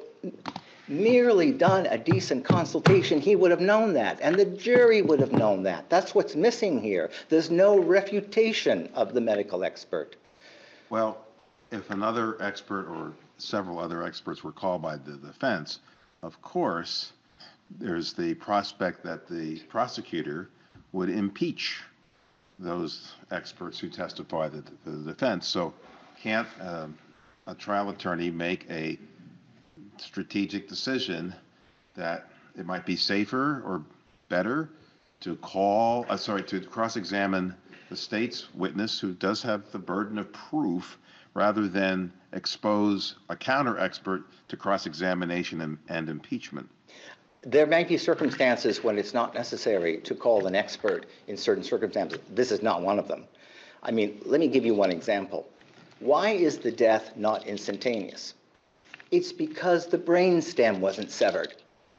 D: merely done a decent consultation, he would have known that, and the jury would have known that. That's what's missing here. There's no refutation of the medical expert.
I: Well, if another expert or several other experts were called by the defense, of course, there's the prospect that the prosecutor would impeach those experts who testify to the defense. So can't um, a trial attorney make a strategic decision that it might be safer or better to call, uh, sorry, to cross-examine the state's witness who does have the burden of proof rather than expose a counter-expert to cross-examination and, and impeachment?
D: There may be circumstances when it's not necessary to call an expert in certain circumstances. This is not one of them. I mean, let me give you one example. Why is the death not instantaneous? It's because the brain stem wasn't severed.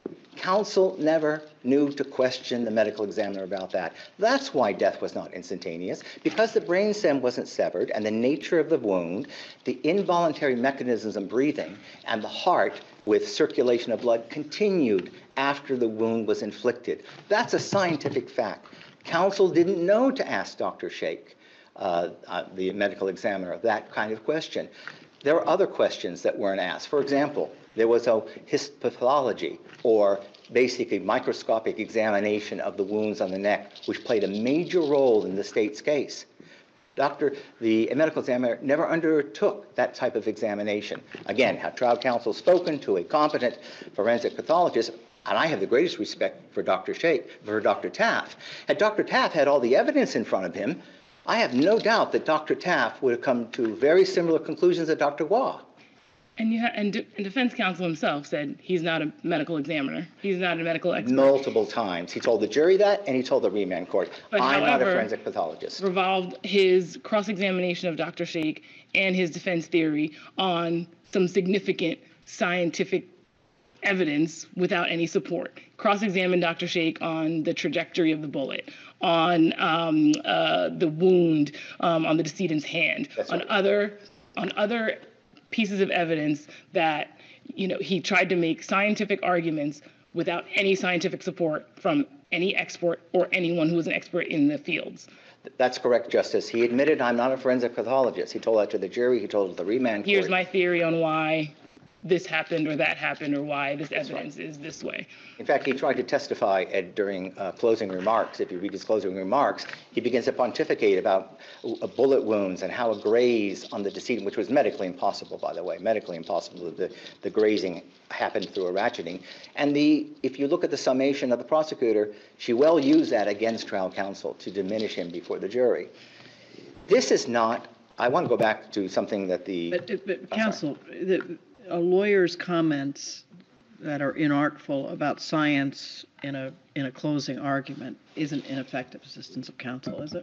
D: Counsel never knew to question the medical examiner about that. That's why death was not instantaneous, because the brain stem wasn't severed and the nature of the wound, the involuntary mechanisms of breathing, and the heart with circulation of blood continued after the wound was inflicted. That's a scientific fact. Counsel didn't know to ask Doctor Sheikh, uh, uh, the medical examiner, that kind of question. There are other questions that weren't asked. For example, there was a histopathology, or basically microscopic examination of the wounds on the neck, which played a major role in the state's case. Doctor, the medical examiner never undertook that type of examination. Again, had trial counsel spoken to a competent forensic pathologist, and I have the greatest respect for Doctor Sheikh, for Doctor Taft. Had Doctor Taft had all the evidence in front of him, I have no doubt that Doctor Taft would have come to very similar conclusions that Doctor Waugh.
G: And you ha- and, de- and defense counsel himself said he's not a medical examiner. He's not a medical expert.
D: Multiple times. He told the jury that, and he told the remand court.
G: But
D: I'm
G: however,
D: not a forensic pathologist.
G: Revolved his cross-examination of Doctor Sheikh and his defense theory on some significant scientific evidence without any support. Cross-examined Doctor Sheikh on the trajectory of the bullet, on um, uh, the wound um, on the decedent's hand,
D: That's
G: on
D: right.
G: other on other pieces of evidence that, you know, he tried to make scientific arguments without any scientific support from any expert or anyone who was an expert in the fields.
D: That's correct, Justice. He admitted, I'm not a forensic pathologist. He told that to the jury. He told it to the remand court.
G: Here's my theory on why this happened or that happened or why this evidence is this way.
D: In fact, he tried to testify at, during uh, closing remarks. If you read his closing remarks, he begins to pontificate about uh, bullet wounds and how a graze on the decedent, which was medically impossible, by the way, medically impossible. The, the grazing happened through a ratcheting. And the, if you look at the summation of the prosecutor, she well used that against trial counsel to diminish him before the jury. This is not, I want to go back to something that the...
J: But, but
D: I'm
J: counsel, the, a lawyer's comments that are inartful about science in a in a closing argument isn't ineffective assistance of counsel, is it?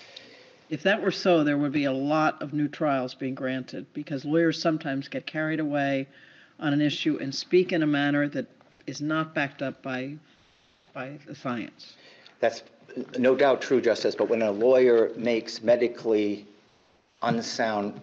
J: If that were so, there would be a lot of new trials being granted, because lawyers sometimes get carried away on an issue and speak in a manner that is not backed up by by the science.
D: That's no doubt true, Justice, but when a lawyer makes medically unsound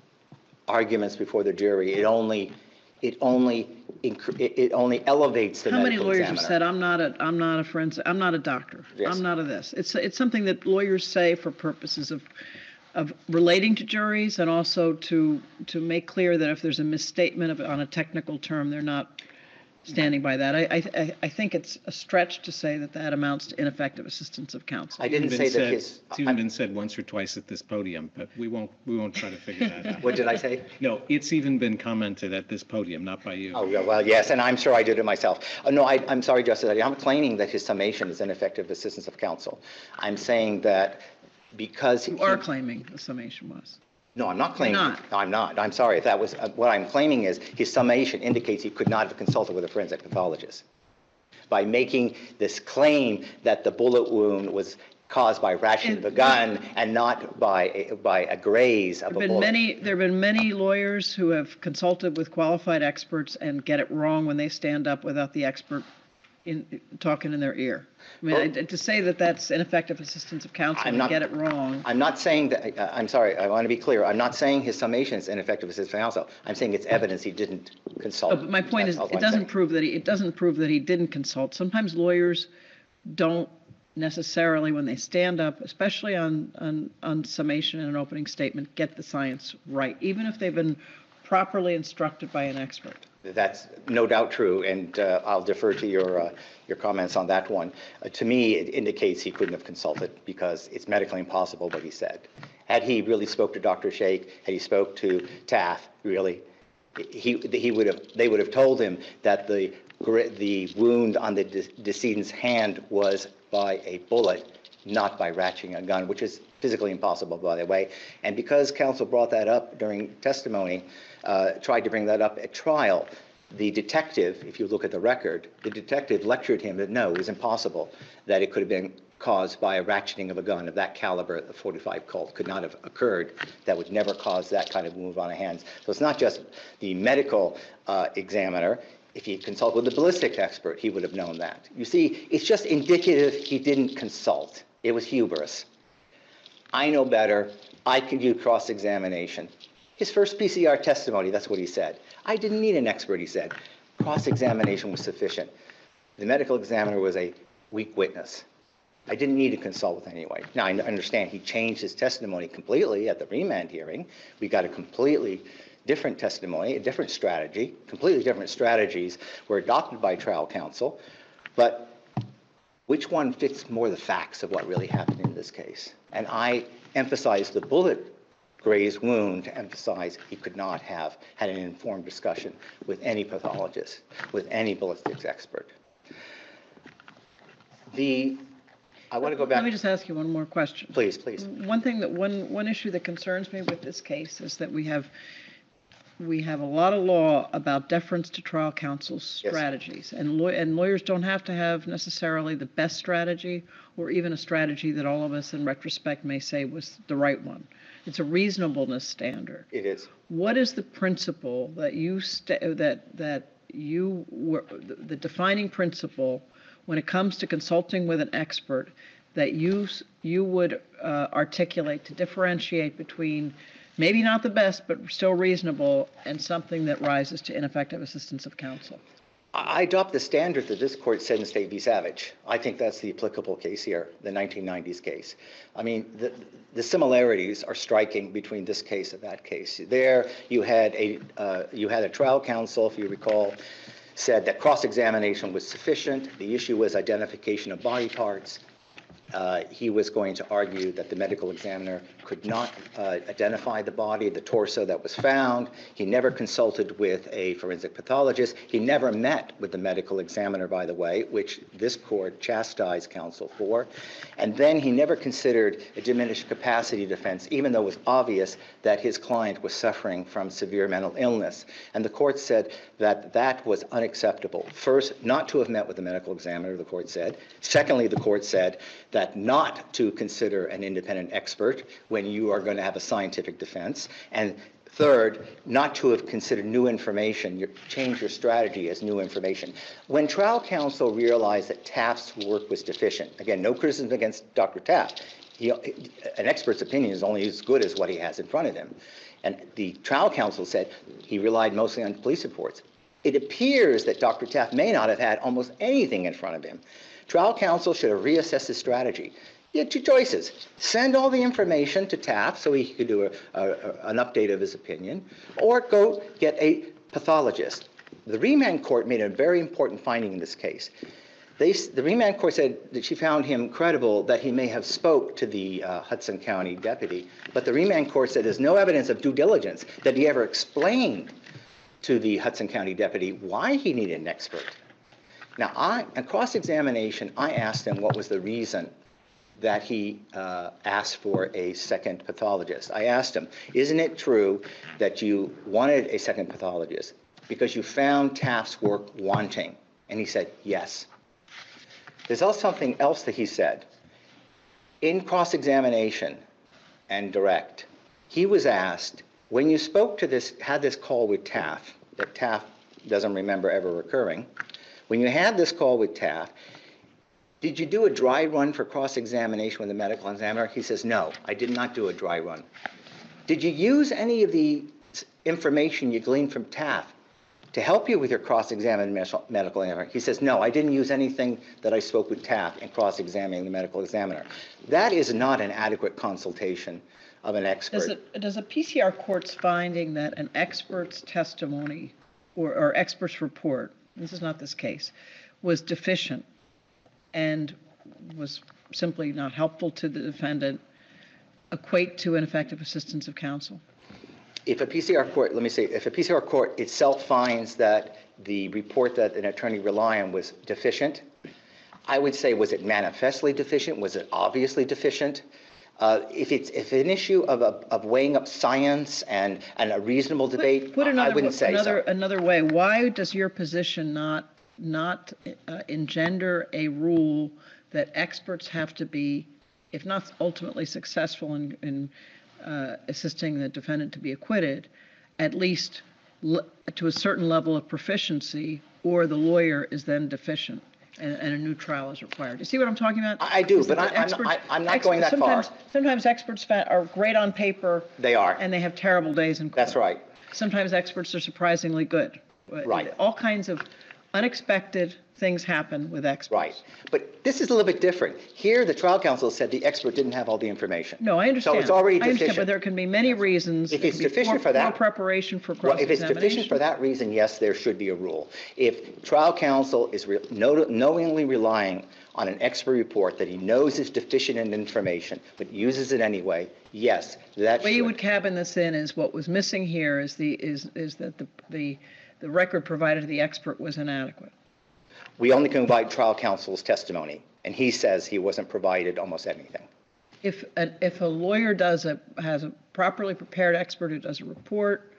D: arguments before the jury, it only it only inc- it, it only elevates the
J: How many
D: medical
J: lawyers
D: examiner.
J: have said, I'm not a I'm not a forensic, I'm not a doctor,
D: Yes.
J: I'm not a this. It's it's something that lawyers say for purposes of of relating to juries, and also to to make clear that if there's a misstatement of, on a technical term, they're not standing by that. I, I I think it's a stretch to say that that amounts to ineffective assistance of counsel.
D: I didn't
A: Been
D: say that
A: said-
D: his.
A: It's even
D: I'm-
A: been said once or twice at this podium, but we won't, we won't try to figure that out.
D: What did I say?
A: No, it's even been commented at this podium, not by you.
D: Oh, yeah, well, yes, and I'm sure I did it myself. Uh, no, I, I'm sorry, Justice. I'm not claiming that his summation is ineffective assistance of counsel. I'm saying that because
J: You
D: he-
J: are claiming the summation was.
D: No, I'm not claiming.
J: not.
D: No, I'm not. I'm sorry. If that was, uh, what I'm claiming is his summation indicates he could not have consulted with a forensic pathologist. By making this claim that the bullet wound was caused by ratcheting of a gun and not by a, by a graze of
J: There
D: a
J: have been
D: bullet.
J: many, there have been many lawyers who have consulted with qualified experts and get it wrong when they stand up without the expert in, talking in their ear. I mean, I- to say that that's ineffective assistance of counsel
D: I'm
J: and
D: not-
J: get it wrong.
D: I'm not saying that, uh, I'm sorry, I want to be clear. I'm not saying his summation is ineffective assistance of counsel. I'm saying it's evidence he didn't consult.
J: Oh, But my point is,
D: That's all
J: it
D: I'm
J: doesn't
D: saying.
J: prove that he, it doesn't prove that he didn't consult. Sometimes lawyers don't necessarily, when they stand up, especially on, on, on summation and an opening statement, get the science right, even if they've been properly instructed by an expert.
D: That's no doubt true, and uh, I'll defer to your uh, your comments on that one. Uh, to me, it indicates he couldn't have consulted because it's medically impossible what he said. Had he really spoke to Doctor Sheikh, had he spoke to Taft, really, he he would have they would have told him that the gr- the wound on the de- decedent's hand was by a bullet, not by ratcheting a gun, which is physically impossible, by the way. And because counsel brought that up during testimony, uh, tried to bring that up at trial, the detective, if you look at the record, the detective lectured him that no, it was impossible, that it could have been caused by a ratcheting of a gun of that caliber. The forty-five Colt could not have occurred. That would never cause that kind of move on a hand. So it's not just the medical uh, examiner. If he consulted with the ballistics expert, he would have known that. You see, it's just indicative he didn't consult. It was hubris. I know better. I can do cross-examination. His first P C R testimony, that's what he said. I didn't need an expert, he said. Cross-examination was sufficient. The medical examiner was a weak witness. I didn't need to consult with anyone. Now, I understand he changed his testimony completely at the remand hearing. We got a completely different testimony, a different strategy, completely different strategies were adopted by trial counsel. But which one fits more the facts of what really happened in this case? And I emphasize the bullet grazed wound to emphasize he could not have had an informed discussion with any pathologist, with any ballistics expert. The I want to go back.
J: Let me just ask you one more question.
D: Please, please.
J: One thing that one one issue that concerns me with this case is that we have we have a lot of law about deference to trial counsel's
D: Yes.
J: strategies, and law- and lawyers don't have to have necessarily the best strategy or even a strategy that all of us in retrospect may say was the right one. It's a reasonableness standard.
D: It is.
J: What is the principle that you sta- that that you were the, the defining principle when it comes to consulting with an expert that you s- you would uh, articulate to differentiate between maybe not the best but still reasonable and something that rises to ineffective assistance of counsel?
D: I adopt the standard that this court said in State v. Savage. I think that's the applicable case here, the nineteen nineties case. I mean, the, the similarities are striking between this case and that case. There, you had a uh, you had a trial counsel, if you recall, said that cross-examination was sufficient. The issue was identification of body parts. Uh, he was going to argue that the medical examiner could not uh, identify the body, the torso that was found. He never consulted with a forensic pathologist. He never met with the medical examiner, by the way, which this court chastised counsel for. And then he never considered a diminished capacity defense, even though it was obvious that his client was suffering from severe mental illness. And the court said that that was unacceptable. First, not to have met with the medical examiner, the court said. Secondly, the court said that that not to consider an independent expert when you are going to have a scientific defense. And third, not to have considered new information, your, change your strategy as new information. When trial counsel realized that Taft's work was deficient, again, no criticism against Doctor Taft. He, an expert's opinion is only as good as what he has in front of him. And the trial counsel said he relied mostly on police reports. It appears that Doctor Taft may not have had almost anything in front of him. Trial counsel should have reassessed his strategy. He had two choices. Send all the information to Taft so he could do a, a, a, an update of his opinion, or go get a pathologist. The remand court made a very important finding in this case. They, the remand court said that she found him credible that he may have spoke to the uh, Hudson County deputy, but the remand court said there's no evidence of due diligence that he ever explained to the Hudson County deputy why he needed an expert. Now, I, in cross-examination, I asked him what was the reason that he uh, asked for a second pathologist. I asked him, isn't it true that you wanted a second pathologist because you found Taft's work wanting? And he said, yes. There's also something else that he said. In cross-examination and direct, he was asked, when you spoke to this, had this call with Taft, that Taft doesn't remember ever occurring, when you had this call with Taft, did you do a dry run for cross-examination with the medical examiner? He says, no, I did not do a dry run. Did you use any of the information you gleaned from Taft to help you with your cross-examination medical examiner? He says, no, I didn't use anything that I spoke with Taft in cross-examining the medical examiner. That is not an adequate consultation of an expert.
J: Does, it, does a P C R court's finding that an expert's testimony or, or expert's report, this is not this case, was deficient and was simply not helpful to the defendant equate to ineffective assistance of counsel?
D: If a P C R court, let me say, if a P C R court itself finds that the report that an attorney relied on was deficient, I would say, was it manifestly deficient? Was it obviously deficient? Uh, if it's if an issue of, of, of weighing up science and, and a reasonable debate,
J: Put
D: I
J: another,
D: wouldn't say
J: another,
D: so.
J: another way, why does your position not, not uh, engender a rule that experts have to be, if not ultimately successful in, in uh, assisting the defendant to be acquitted, at least l- to a certain level of proficiency, or the lawyer is then deficient and, and a new trial is required? You see what I'm talking about?
D: I I do,
J: Is that
D: but
J: the
D: I, I'm,
J: experts-
D: I, I'm not
J: ex-
D: going that far.
J: sometimes, Sometimes experts fa- are great on paper.
D: They are.
J: And they have terrible days in court.
D: That's right.
J: Sometimes experts are surprisingly good.
D: Right.
J: All kinds of unexpected things happen with experts.
D: Right. But this is a little bit different. Here, the trial counsel said the expert didn't have all the information.
J: No, I understand.
D: So it's already
J: I understand, but
D: deficient.
J: there can be many reasons.
D: If
J: It
D: it's
J: can be
D: deficient
J: poor-
D: for that-
J: poor preparation for
D: Well, if it's deficient
J: cross-examination.
D: for that reason, yes, there should be a rule. If trial counsel is re- know- knowingly relying on an expert report that he knows is deficient in information, but uses it anyway, yes, that
J: The way you would
D: should.
J: cabin this in is what was missing here is the, is, is that the, the, the record provided to the expert was inadequate.
D: We only can provide trial counsel's testimony, and he says he wasn't provided almost anything.
J: If, a- if a lawyer does a, has a properly prepared expert who does a report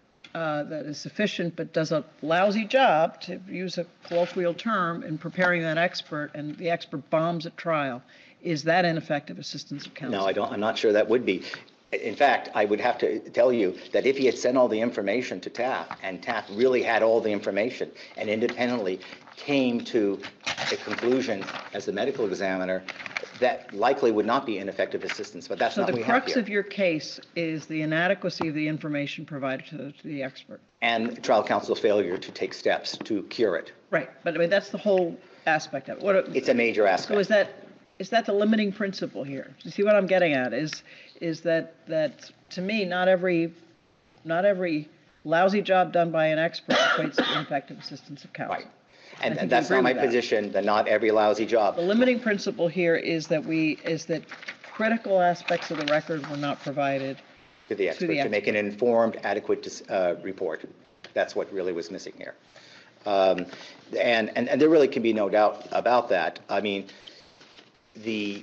J: uh, that is sufficient, but does a lousy job, to use a colloquial term, in preparing that expert, and the expert bombs at trial, is that ineffective assistance of counsel?
D: No, I don't, I'm not sure that would be. In fact, I would have to tell you that if he had sent all the information to Taft, and Taft really had all the information, and independently came to a conclusion as the medical examiner, that likely would not be ineffective assistance, but that's
J: So
D: not what
J: the
D: we have
J: crux
D: here.
J: of your case is the inadequacy of the information provided to the, to the expert.
D: And trial counsel's failure to take steps to cure it.
J: Right, but I mean, that's the whole aspect of it. What,
D: It's a major
J: so
D: aspect.
J: is that, is that the limiting principle here? You see what I'm getting at, is, is that, that, to me, not every, not every lousy job done by an expert equates to ineffective assistance of counsel.
D: Right.
J: I
D: And
J: think
D: and
J: you
D: that's
J: agree
D: not my
J: with that.
D: position, that not every lousy job.
J: The limiting principle here is that we, is that critical aspects of the record were not provided.
D: To the expert, to make an informed, adequate uh, report. That's what really was missing here. Um, And, and and there really can be no doubt about that. I mean, the,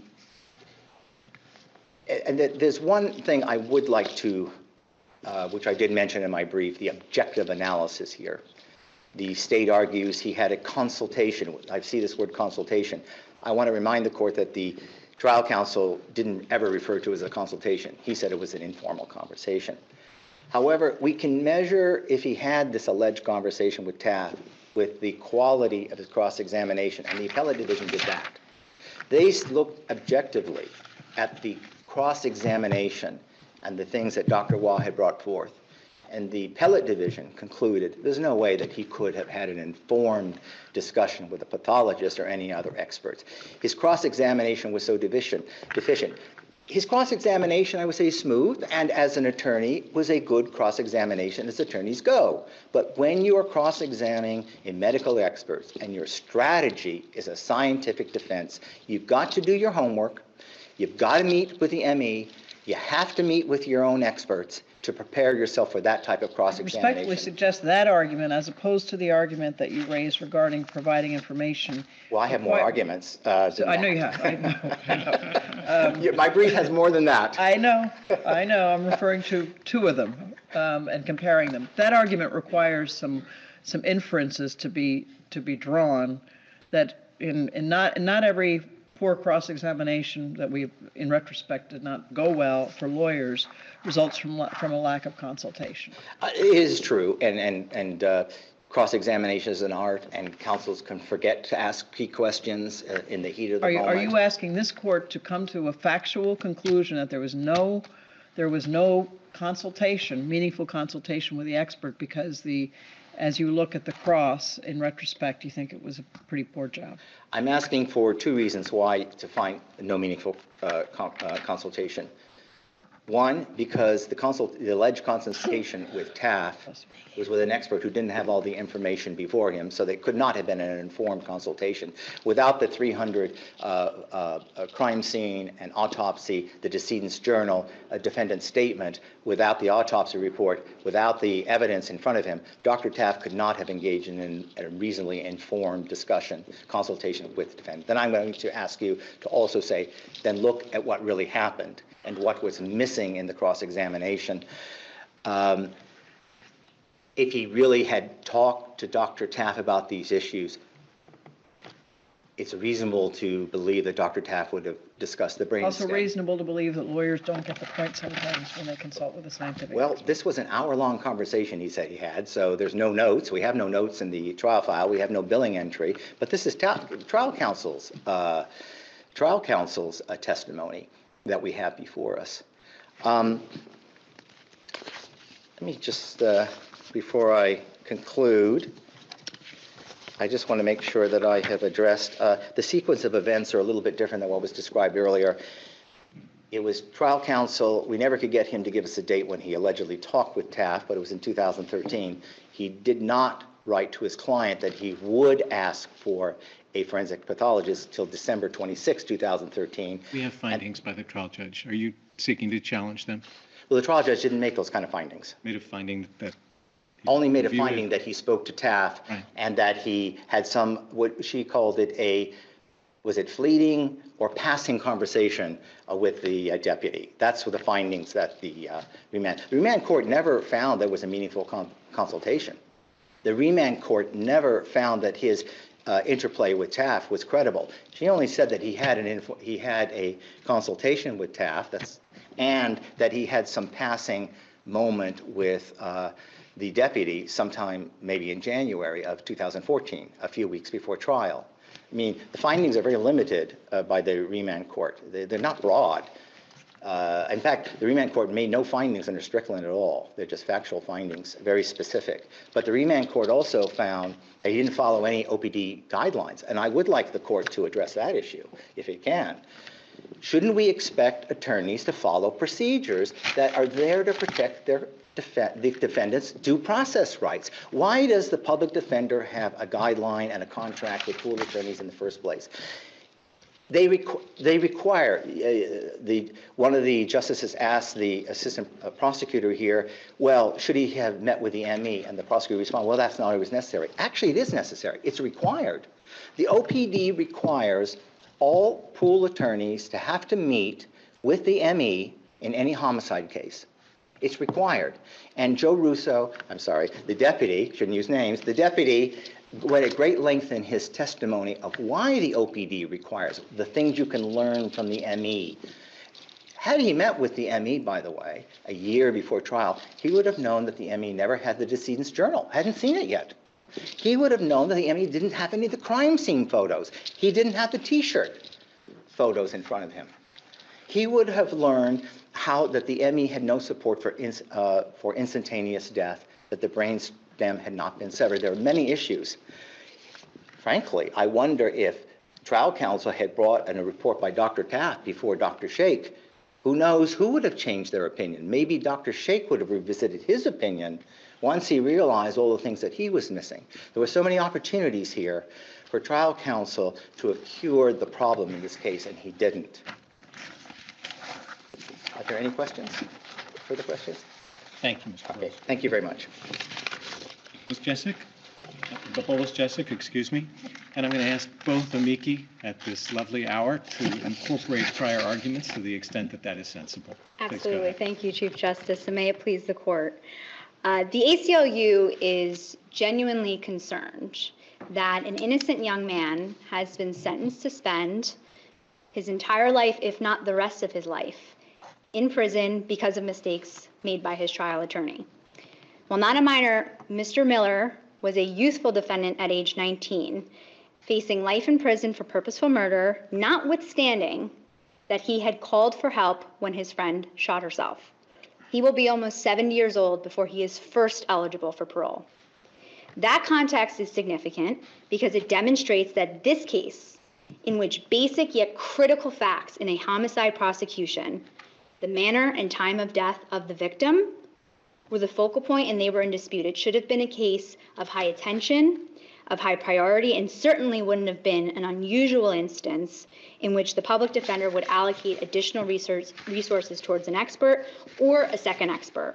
D: and th- there's one thing I would like to, uh, which I did mention in my brief, the objective analysis here. The state argues he had a consultation. I see this word consultation. I want to remind the court that the trial counsel didn't ever refer to it as a consultation. He said it was an informal conversation. However, we can measure if he had this alleged conversation with Taft with the quality of his cross-examination, and the appellate division did that. They looked objectively at the cross-examination and the things that Doctor Waugh had brought forth. And the appellate division concluded there's no way that he could have had an informed discussion with a pathologist or any other experts. His cross-examination was so deficient. deficient. His cross-examination, I would say, smooth, and as an attorney, was a good cross-examination as attorneys go. But when you are cross-examining a medical experts and your strategy is a scientific defense, you've got to do your homework, you've got to meet with the M E, you have to meet with your own experts to prepare yourself for that type of
J: Respectfully
D: cross-examination.
J: suggest that argument as opposed to the argument that you raised regarding providing information.
D: Well, I have more
J: Why-
D: arguments. uh,
J: So
D: than
J: I know
D: that.
J: you have, I know, I know. Um,
D: Yeah, my brief has more than that.
J: I know, I know, I'm referring to two of them um, and comparing them. That argument requires some, some inferences to be, to be drawn that in, in not, in not every poor cross-examination that we, in retrospect, did not go well for lawyers results from, la- from a lack of consultation.
D: Uh, It is true, and, and, and uh, cross-examination is an art, and counsels can forget to ask key questions uh, in the heat of the
J: Are you, are
D: moment.
J: you asking this court to come to a factual conclusion that there was no, there was no consultation, meaningful consultation with the expert because the, as you look at the cross, in retrospect, you think it was a pretty poor job?
D: I'm asking for two reasons why to find no meaningful uh, con- uh, consultation. One, because the consult, the alleged consultation with Taft was with an expert who didn't have all the information before him, so they could not have been an informed consultation. Without the three hundred uh, uh, uh, crime scene and autopsy, the decedent's journal, a defendant's statement, without the autopsy report, without the evidence in front of him, Doctor Taft could not have engaged in an- a reasonably informed discussion, consultation with the defendant. Then I'm going to ask you to also say, then look at what really happened and what was missing in the cross-examination. Um, if he really had talked to Doctor Taft about these issues, it's reasonable to believe that Doctor Taft would have discussed the brain
J: Also
D: stem.
J: reasonable to believe that lawyers don't get the point sometimes when they consult with a scientific
D: Well,
J: expert.
D: this was an hour-long conversation he said he had, so there's no notes. We have no notes in the trial file. We have no billing entry. But this is ta- trial counsel's, uh, trial counsel's uh, testimony that we have before us. Um, let me just, uh, before I conclude, I just want to make sure that I have addressed, uh, the sequence of events are a little bit different than what was described earlier. It was trial counsel, we never could get him to give us a date when he allegedly talked with Taft, but it was in two thousand thirteen. He did not write to his client that he would ask for a forensic pathologist till December twenty-sixth, two thousand thirteen.
A: We have findings by the trial judge. Are you seeking to challenge them?
D: Well, the trial judge didn't make those kind of findings.
A: Made a finding that.
D: Only made a
A: reviewed it.
D: finding that he spoke to Taft
A: Right.
D: and that he had some, what she called it a, was it fleeting or passing conversation uh, with the uh, deputy. That's what the findings that the uh, remand. The remand court never found there was a meaningful con- consultation. The remand court never found that his uh, interplay with Taft was credible. She only said that he had an info- he had a consultation with Taft, that's, and that he had some passing moment with uh, the deputy sometime maybe in January of two thousand fourteen, a few weeks before trial. I mean, the findings are very limited uh, by the remand court. They, they're not broad. Uh, in fact, the remand court made no findings under Strickland at all. They're just factual findings, very specific. But the remand court also found that he didn't follow any O P D guidelines. And I would like the court to address that issue, if it can. Shouldn't we expect attorneys to follow procedures that are there to protect their Def- the defendant's due process rights? Why does the public defender have a guideline and a contract with pool attorneys in the first place? They, requ- they require, uh, the, one of the justices asked the assistant uh, prosecutor here, well, should he have met with the M E? And the prosecutor responded, well, that's not always necessary. Actually, it is necessary. It's required. The O P D requires all pool attorneys to have to meet with the M E in any homicide case. It's required. And Joe Russo, I'm sorry, the deputy, shouldn't use names, the deputy went at great length in his testimony of why the O P D requires it, the things you can learn from the M E. Had he met with the M E, by the way, a year before trial, he would have known that the M E never had the decedent's journal, hadn't seen it yet. He would have known that the M E didn't have any of the crime scene photos. He didn't have the T-shirt photos in front of him. He would have learned how that the M E had no support for, ins, uh, for instantaneous death, that the brain stem had not been severed. There are many issues. Frankly, I wonder if trial counsel had brought in a report by Doctor Taft before Doctor Sheikh, who knows who would have changed their opinion. Maybe Doctor Sheikh would have revisited his opinion once he realized all the things that he was missing. There were so many opportunities here for trial counsel to have cured the problem in this case, and he didn't. Are there any questions? Further questions?
A: Thank you, Mister
D: Okay,
A: Rose.
D: thank you very much.
A: Miz Jessic? The Bolas Jessic, excuse me. And I'm going to ask both amici at this lovely hour to incorporate prior arguments to the extent that that is sensible. Please go
E: Absolutely.
A: ahead.
E: Thank you, Chief Justice, and may it please the court. Uh, the A C L U is genuinely concerned that an innocent young man has been sentenced to spend his entire life, if not the rest of his life, in prison because of mistakes made by his trial attorney. While not a minor, Mister Miller was a youthful defendant at age nineteen, facing life in prison for purposeful murder, notwithstanding that he had called for help when his friend shot herself. He will be almost seventy years old before he is first eligible for parole. That context is significant because it demonstrates that this case, in which basic yet critical facts in a homicide prosecution The manner and time of death of the victim were the focal point, and they were in dispute. It should have been a case of high attention, of high priority, and certainly wouldn't have been an unusual instance in which the public defender would allocate additional research, resources towards an expert or a second expert.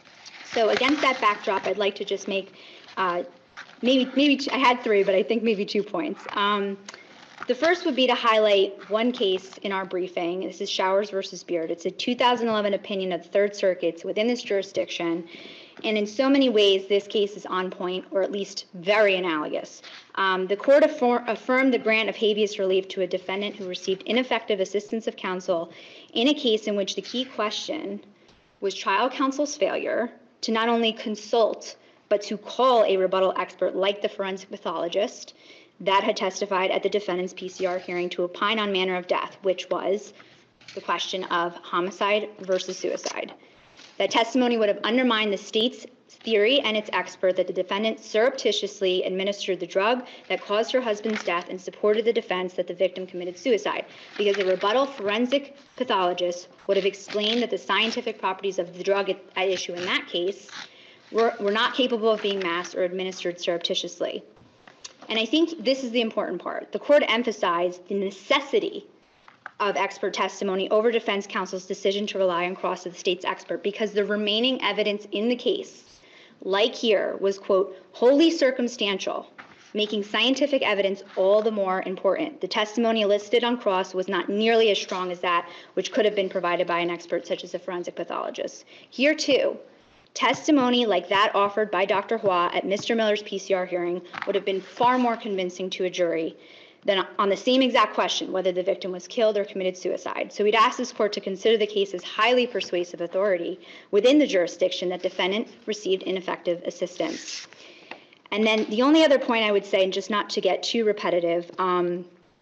E: So against that backdrop, I'd like to just make uh, maybe, maybe two, I had three, but I think maybe two points. Um, the first would be to highlight one case in our briefing. This is Showers versus Beard. It's a two thousand eleven opinion of the Third Circuit within this jurisdiction. And in so many ways, this case is on point, or at least very analogous. Um, the court affor- affirmed the grant of habeas relief to a defendant who received ineffective assistance of counsel in a case in which the key question was trial counsel's failure to not only consult, but to call a rebuttal expert like the forensic pathologist that had testified at the defendant's P C R hearing to opine on manner of death, which was the question of homicide versus suicide. That testimony would have undermined the state's theory and its expert that the defendant surreptitiously administered the drug that caused her husband's death and supported the defense that the victim committed suicide, because the rebuttal forensic pathologist would have explained that the scientific properties of the drug at, at issue in that case were, were not capable of being masked or administered surreptitiously. And I think this is the important part. The court emphasized the necessity of expert testimony over defense counsel's decision to rely on cross of the state's expert, because the remaining evidence in the case, like here, was, quote, wholly circumstantial, making scientific evidence all the more important. The testimony elicited on cross was not nearly as strong as that which could have been provided by an expert such as a forensic pathologist. Here, too, testimony like that offered by Doctor Hua at Mister Miller's P C R hearing would have been far more convincing to a jury than on the same exact question, whether the victim was killed or committed suicide. So we'd ask this court to consider the case as highly persuasive authority within the jurisdiction that defendant received ineffective assistance. And then the only other point I would say, and just not to get too repetitive, um,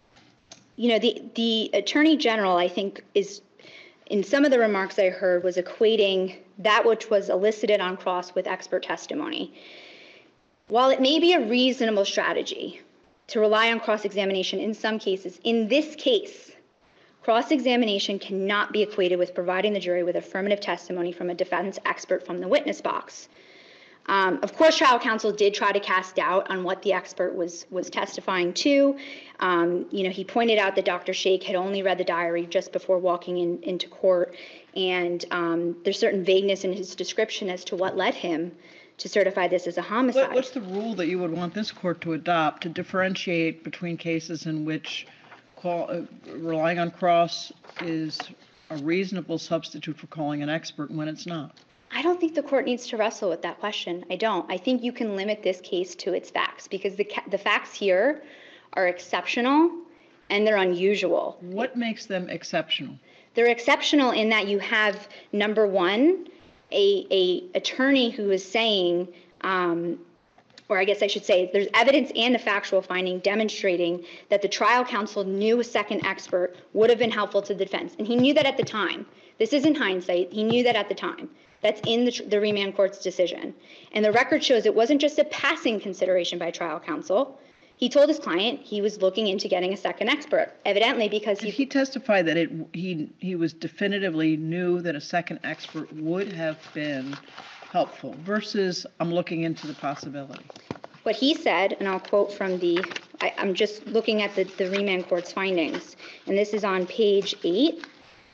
E: you know, the, the Attorney General, I think, is, in some of the remarks I heard, was equating that which was elicited on cross with expert testimony. While it may be a reasonable strategy to rely on cross-examination in some cases, in this case, cross-examination cannot be equated with providing the jury with affirmative testimony from a defense expert from the witness box. Um, of course, trial counsel did try to cast doubt on what the expert was was testifying to. Um, you know, he pointed out that Doctor Sheikh had only read the diary just before walking in, into court, and um, there's certain vagueness in his description as to what led him to certify this as a homicide.
J: What, what's the rule that you would want this court to adopt to differentiate between cases in which call, uh, relying on cross is a reasonable substitute for calling an expert when it's not?
E: I don't think the court needs to wrestle with that question. I don't. I think you can limit this case to its facts, because the the facts here are exceptional and they're unusual.
J: What makes them exceptional?
E: They're exceptional in that you have, number one, a, a attorney who is saying, um, or I guess I should say, there's evidence and a factual finding demonstrating that the trial counsel knew a second expert would have been helpful to the defense. And he knew that at the time. This isn't hindsight. He knew that at the time. That's in the, the remand court's decision. And the record shows it wasn't just a passing consideration by trial counsel. He told his client he was looking into getting a second expert, evidently because he...
J: Did he testify that it, he, he was definitively knew that a second expert would have been helpful versus I'm looking into the possibility?
E: What he said, and I'll quote from the, I, I'm just looking at the, the remand court's findings, and this is on page eight.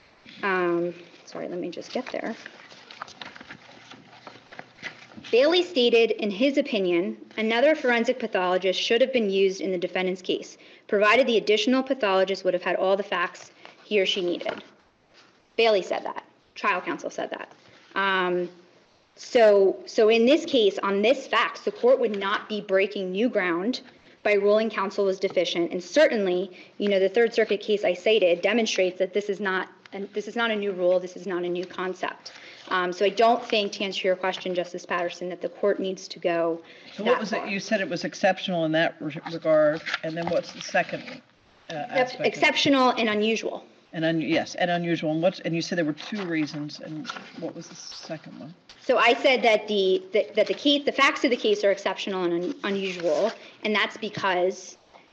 E: Um, sorry, let me just get there. Bailey stated, in his opinion, another forensic pathologist should have been used in the defendant's case, provided the additional pathologist would have had all the facts he or she needed. Bailey said that. Trial counsel said that. Um, so, so in this case, on this facts, the court would not be breaking new ground by ruling counsel was deficient. And certainly, you know, the Third Circuit case I cited demonstrates that this is not, and this is not a new rule. This is not a new concept. Um, so I don't think, to answer your question, Justice Patterson, that the court needs to go
J: So
E: that
J: what was
E: far.
J: it? You said it was exceptional in that re- regard, and then what's the second uh, aspect? of it?
E: Exceptional and unusual.
J: And un- yes, and unusual. And what's and you said there were two reasons, and what was the second one?
E: So I said that the that, that the case, the facts of the case are exceptional and un, unusual, and that's because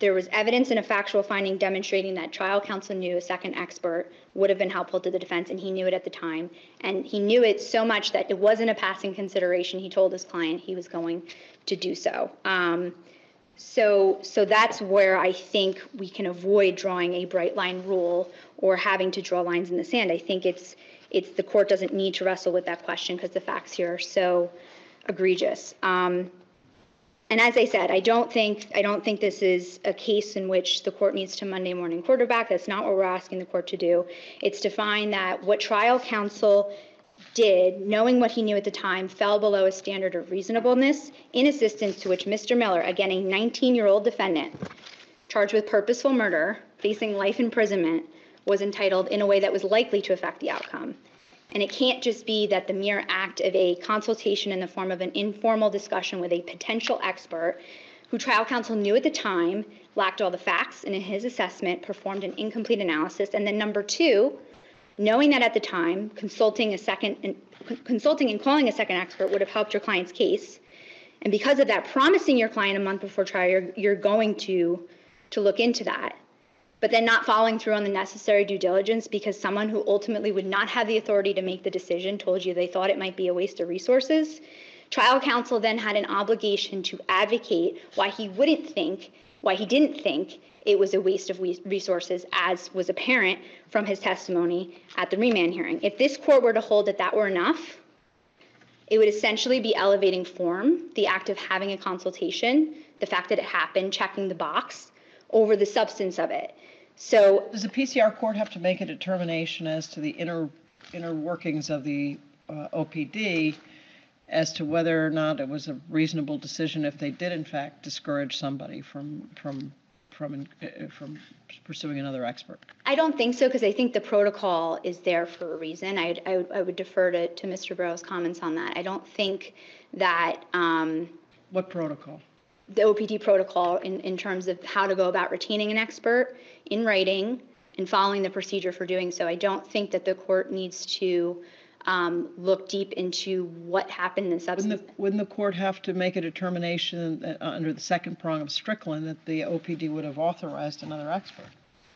E: there was evidence and a factual finding demonstrating that trial counsel knew a second expert would have been helpful to the defense, and he knew it at the time. And he knew it so much that it wasn't a passing consideration. He told his client he was going to do so. Um, so, so that's where I think we can avoid drawing a bright line rule or having to draw lines in the sand. I think it's, it's the court doesn't need to wrestle with that question because the facts here are so egregious. Um, And as I said, I don't think I don't think this is a case in which the court needs to Monday morning quarterback. That's not what we're asking the court to do. It's to find that what trial counsel did, knowing what he knew at the time, fell below a standard of reasonableness in assistance to which Mister Miller, again a nineteen-year-old defendant charged with purposeful murder, facing life imprisonment, was entitled in a way that was likely to affect the outcome. And it can't just be that the mere act of a consultation in the form of an informal discussion with a potential expert who trial counsel knew at the time lacked all the facts and in his assessment performed an incomplete analysis. And then number two, knowing that at the time consulting a second and consulting and calling a second expert would have helped your client's case. And because of that, promising your client a month before trial, you're, you're going to, to look into that. But then not following through on the necessary due diligence because someone who ultimately would not have the authority to make the decision told you they thought it might be a waste of resources. Trial counsel then had an obligation to advocate why he wouldn't think, why he didn't think it was a waste of resources, as was apparent from his testimony at the remand hearing. If this court were to hold that that were enough, it would essentially be elevating form, the act of having a consultation, the fact that it happened, checking the box, over the substance of it. So
J: does the P C R court have to make a determination as to the inner inner workings of the uh, O P D as to whether or not it was a reasonable decision if they did in fact discourage somebody from from from uh, from pursuing another expert?
E: I don't think so, because I think the protocol is there for a reason. I I would, I would defer to, to Mister Burrow's comments on that. I don't think that um,
J: what protocol?
E: The O P D protocol in, in terms of how to go about retaining an expert in writing and following the procedure for doing so. I don't think that the court needs to um, look deep into what happened in the substance.
J: Wouldn't the, wouldn't the court have to make a determination that, uh, under the second prong of Strickland that the O P D would have authorized another expert?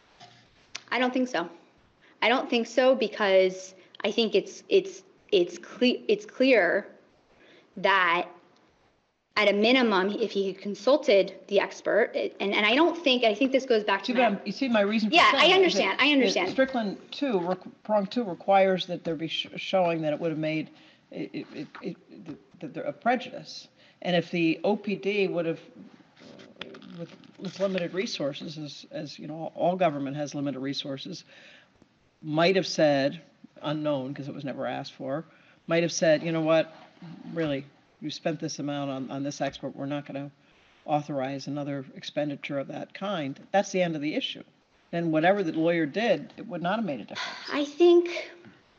E: I don't think so. I don't think so because I think it's it's it's clear it's clear that at a minimum, if he had consulted the expert, and, and I don't think, I think this goes back to my,
J: you see my reason for
E: yeah,
J: saying
E: I understand,
J: that,
E: I understand.
J: Strickland two, rec, prong two requires that there be sh showing that it would have made it, it, it, it, the, a prejudice. And if the O P D would have, with, with limited resources, as, as you know, all government has limited resources, might have said, unknown because it was never asked for, might have said, you know what, really, you spent this amount on, on this expert, we're not going to authorize another expenditure of that kind. That's the end of the issue. Then whatever the lawyer did, it would not have made a difference.
E: I think,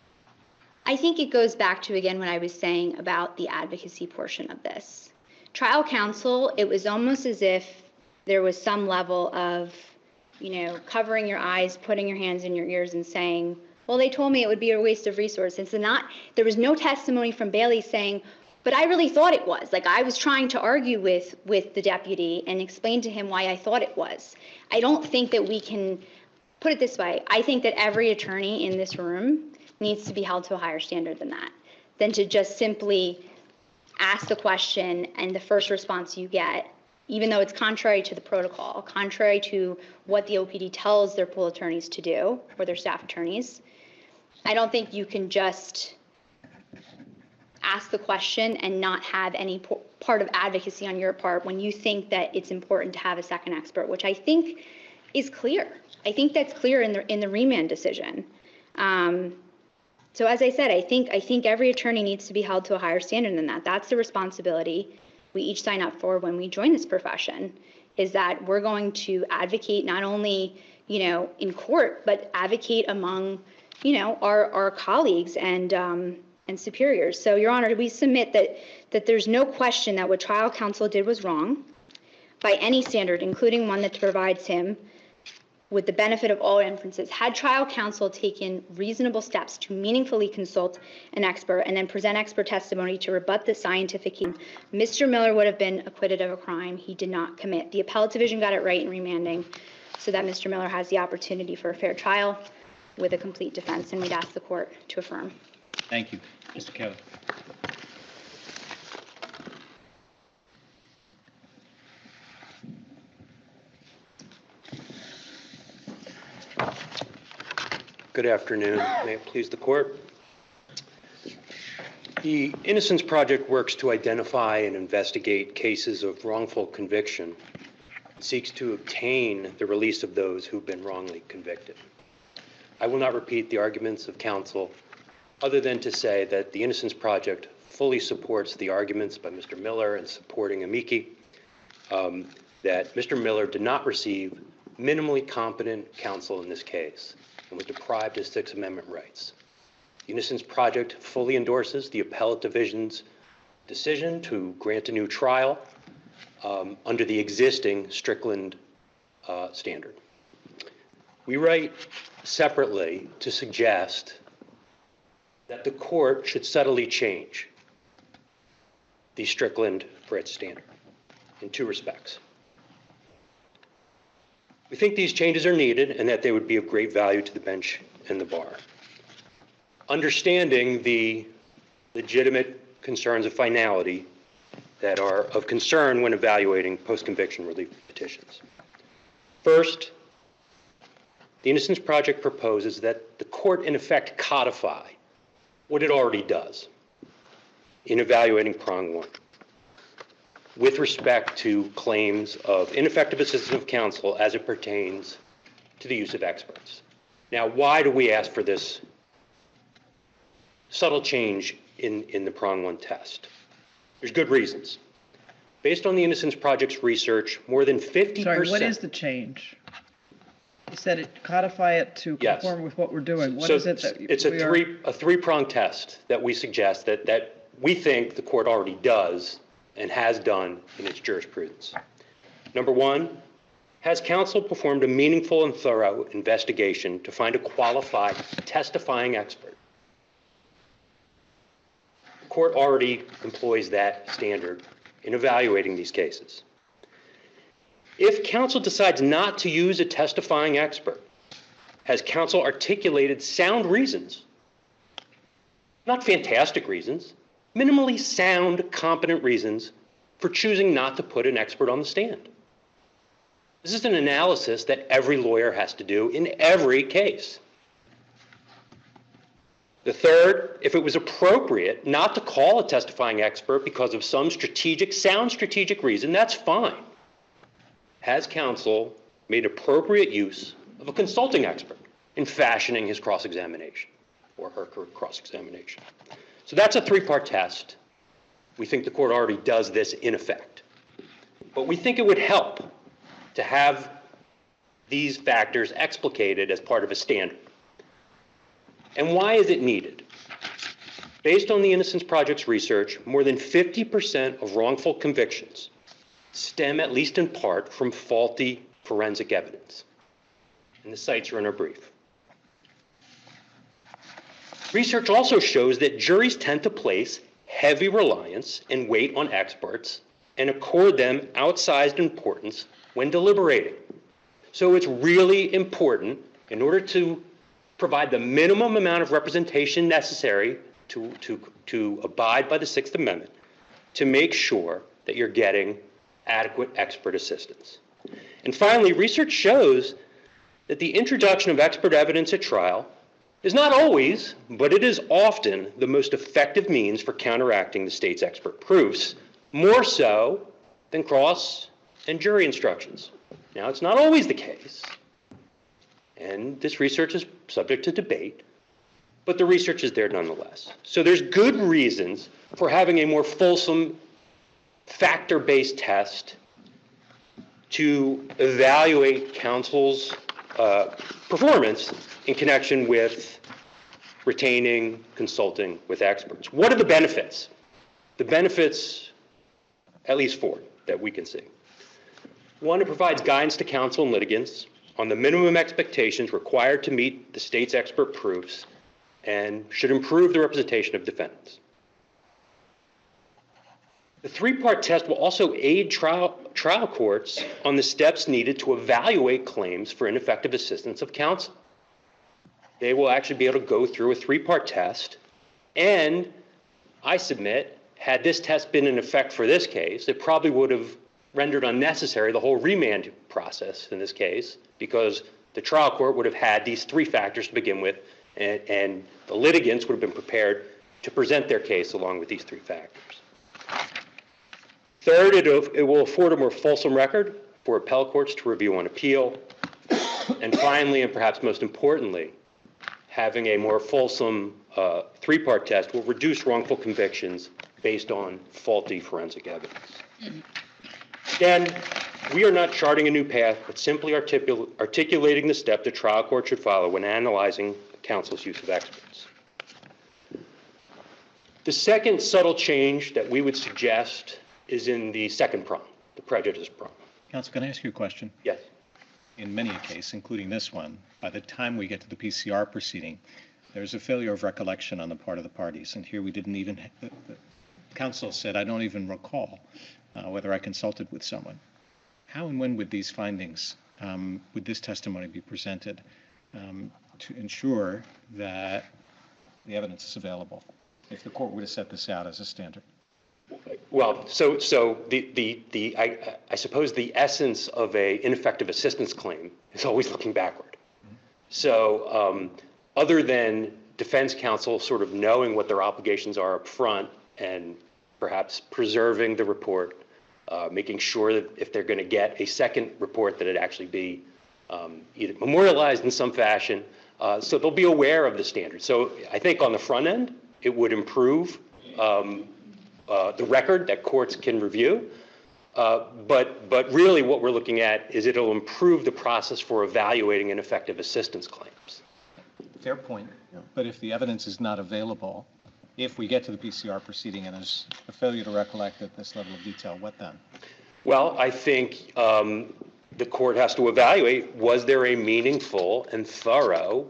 E: I think it goes back to, again, what I was saying about the advocacy portion of this. Trial counsel, it was almost as if there was some level of, you know, covering your eyes, putting your hands in your ears and saying, well, they told me it would be a waste of resources. And not, there was no testimony from Bailey saying, but I really thought it was. Like, I was trying to argue with, with the deputy and explain to him why I thought it was. I don't think that we can put it this way. I think that every attorney in this room needs to be held to a higher standard than that, than to just simply ask the question and the first response you get, even though it's contrary to the protocol, contrary to what the O P D tells their pool attorneys to do, or their staff attorneys. I don't think you can just ask the question and not have any part of advocacy on your part when you think that it's important to have a second expert, which I think is clear. I think that's clear in the in the remand decision. Um, so as I said, I think I think every attorney needs to be held to a higher standard than that. That's the responsibility we each sign up for when we join this profession, is that we're going to advocate not only, you know, in court, but advocate among, you know, our our colleagues and um, and superiors. So, Your Honor, we submit that that there's no question that what trial counsel did was wrong by any standard, including one that provides him with the benefit of all inferences, had trial counsel taken reasonable steps to meaningfully consult an expert and then present expert testimony to rebut the scientific case, Mister Miller would have been acquitted of a crime he did not commit. The appellate division got it right in remanding so that Mister Miller has the opportunity for a fair trial with a complete defense, and we'd ask the court to affirm.
A: Thank you. Mister Kelly.
K: Good afternoon. May it please the court. The Innocence Project works to identify and investigate cases of wrongful conviction. It seeks to obtain the release of those who've been wrongly convicted. I will not repeat the arguments of counsel other than to say that the Innocence Project fully supports the arguments by Mister Miller in supporting amici, um, that Mister Miller did not receive minimally competent counsel in this case and was deprived of Sixth Amendment rights. The Innocence Project fully endorses the appellate division's decision to grant a new trial um, under the existing Strickland uh, standard. We write separately to suggest that the court should subtly change the Strickland Fritz standard in two respects. We think these changes are needed and that they would be of great value to the bench and the bar. Understanding the legitimate concerns of finality that are of concern when evaluating post-conviction relief petitions. First, the Innocence Project proposes that the court in effect codify what it already does in evaluating prong one with respect to claims of ineffective assistance of counsel as it pertains to the use of experts. Now, why do we ask for this subtle change in, in the prong one test? There's good reasons. Based on the Innocence Project's research, more than fifty percent...
J: Sorry, what is the change? You said it codify it to
K: Yes.
J: conform with what we're doing. What
K: so
J: is it that
K: it's a
J: we are-
K: three a three-prong test that we suggest that that we think the court already does and has done in its jurisprudence. Number one, has counsel performed a meaningful and thorough investigation to find a qualified testifying expert? The court already employs that standard in evaluating these cases. If counsel decides not to use a testifying expert, has counsel articulated sound reasons, not fantastic reasons, minimally sound, competent reasons for choosing not to put an expert on the stand? This is an analysis that every lawyer has to do in every case. The third, if it was appropriate not to call a testifying expert because of some strategic, sound strategic reason, that's fine. Has counsel made appropriate use of a consulting expert in fashioning his cross-examination or her cross-examination? So that's a three-part test. We think the court already does this in effect. But we think it would help to have these factors explicated as part of a standard. And why is it needed? Based on the Innocence Project's research, more than fifty percent of wrongful convictions stem, at least in part, from faulty forensic evidence. And the cites are in our brief. Research also shows that juries tend to place heavy reliance and weight on experts and accord them outsized importance when deliberating. So it's really important, in order to provide the minimum amount of representation necessary to, to, to abide by the Sixth Amendment, to make sure that you're getting adequate expert assistance. And finally, research shows that the introduction of expert evidence at trial is not always, but it is often, the most effective means for counteracting the state's expert proofs, more so than cross and jury instructions. Now, it's not always the case, and this research is subject to debate, but the research is there nonetheless. So there's good reasons for having a more fulsome factor-based test to evaluate counsel's uh, performance in connection with retaining, consulting with experts. What are the benefits? The benefits, at least four, that we can see. One, it provides guidance to counsel and litigants on the minimum expectations required to meet the state's expert proofs and should improve the representation of defendants. The three-part test will also aid trial, trial courts on the steps needed to evaluate claims for ineffective assistance of counsel. They will actually be able to go through a three-part test, and I submit, had this test been in effect for this case, it probably would have rendered unnecessary the whole remand process in this case, because the trial court would have had these three factors to begin with, and, and the litigants would have been prepared to present their case along with these three factors. Third, it, it will afford a more fulsome record for appellate courts to review on appeal. And finally, and perhaps most importantly, having a more fulsome uh, three-part test will reduce wrongful convictions based on faulty forensic evidence. Again, we are not charting a new path, but simply articul articulating the step the trial court should follow when analyzing counsel's use of experts. The second subtle change that we would suggest is in the second prong, the prejudice prong.
A: Counsel, can I ask you a question?
K: Yes.
A: In many a case, including this one, by the time we get to the P C R proceeding, there's a failure of recollection on the part of the parties. And here we didn't even, the, the counsel said, I don't even recall uh, whether I consulted with someone. How and when would these findings, um, would this testimony be presented um, to ensure that the evidence is available, if the court were to set this out as a standard?
K: Well, so so the the the I, I suppose the essence of a ineffective assistance claim is always looking backward. Mm-hmm. So um, other than defense counsel sort of knowing what their obligations are up front and perhaps preserving the report, uh, making sure that if they're going to get a second report that it actually be um, either memorialized in some fashion, uh, so they'll be aware of the standard. So I think on the front end, it would improve Um, Uh, the record that courts can review, uh, but but really what we're looking at is it'll improve the process for evaluating ineffective assistance claims.
A: Fair point. But if the evidence is not available, if we get to the P C R proceeding and there's a failure to recollect at this level of detail, what then?
K: Well, I think um, the court has to evaluate, was there a meaningful and thorough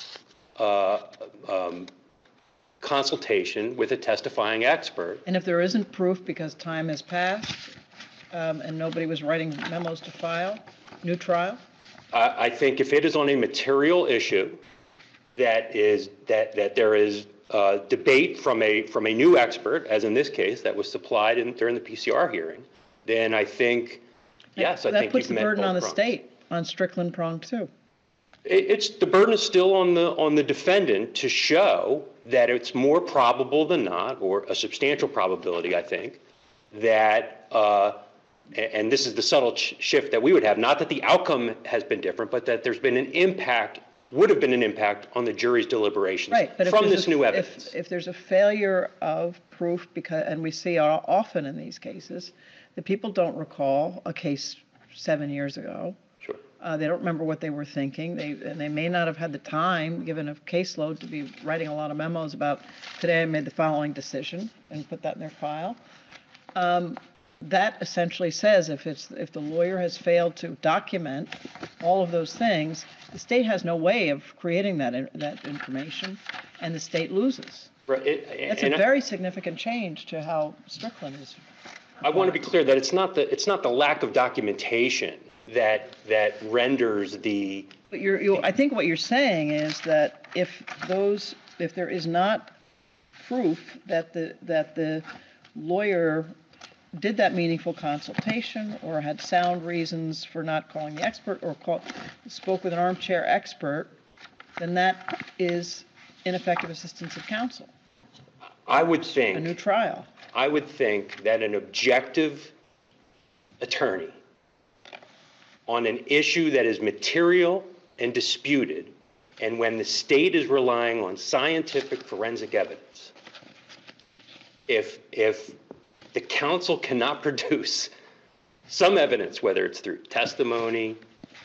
K: uh, um, consultation with a testifying expert?
J: And if there isn't proof because time has passed um, and nobody was writing memos to file, new trial?
K: I, I think if it is on a material issue that is that that there is uh, debate from a from a new expert, as in this case, that was supplied in, during the P C R hearing, then I think yes, I
J: that
K: think
J: puts
K: you've
J: the
K: met
J: burden
K: both
J: on the
K: prongs.
J: state on Strickland prong two.
K: It, it's the burden is still on the on the defendant to show that it's more probable than not, or a substantial probability, I think, that, uh, and, and this is the subtle sh shift that we would have, not that the outcome has been different, but that there's been an impact, would have been an impact on the jury's deliberations
J: Right, but if
K: from
J: there's
K: this
J: a-
K: new
J: if-
K: evidence.
J: If there's a failure of proof, because, and we see it often in these cases, that people don't recall a case seven years ago.
K: Sure.
J: Uh, they don't remember what they were thinking. They, and they may not have had the time, given a caseload, to be writing a lot of memos about, today I made the following decision, and put that in their file. Um, that essentially says if it's, if the lawyer has failed to document all of those things, the state has no way of creating that, in- that information, and the state loses.
K: Right, it-
J: That's a
K: and I-
J: very significant change to how Strickland is.
K: I want to be clear that it's not the it's not the lack of documentation that that renders the
J: But you're, you, I think what you're saying is that if those, if there is not proof that the, that the lawyer did that meaningful consultation or had sound reasons for not calling the expert or call, spoke with an armchair expert, then that is ineffective assistance of counsel,
K: I would
J: a new
K: think
J: trial.
K: I would think that an objective attorney on an issue that is material and disputed, and when the state is relying on scientific forensic evidence, if if the counsel cannot produce some evidence, whether it's through testimony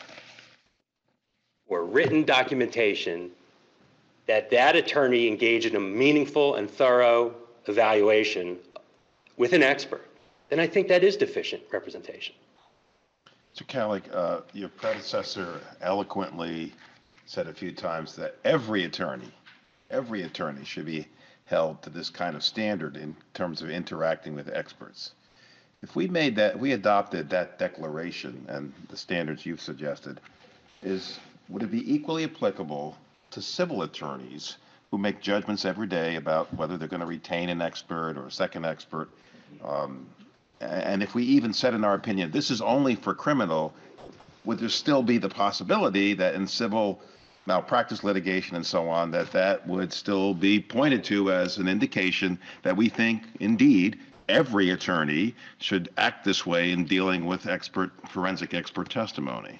K: or written documentation, that that attorney engaged in a meaningful and thorough evaluation with an expert, then I think that is deficient representation.
I: Mister Calick, uh, your predecessor eloquently said a few times that every attorney, every attorney should be held to this kind of standard in terms of interacting with experts. If we made that, we adopted that declaration and the standards you've suggested, is would it be equally applicable to civil attorneys who make judgments every day about whether they're going to retain an expert or a second expert? Um, and if we even said in our opinion, this is only for criminal, would there still be the possibility that in civil malpractice litigation and so on, that that would still be pointed to as an indication that we think, indeed, every attorney should act this way in dealing with expert, forensic expert testimony?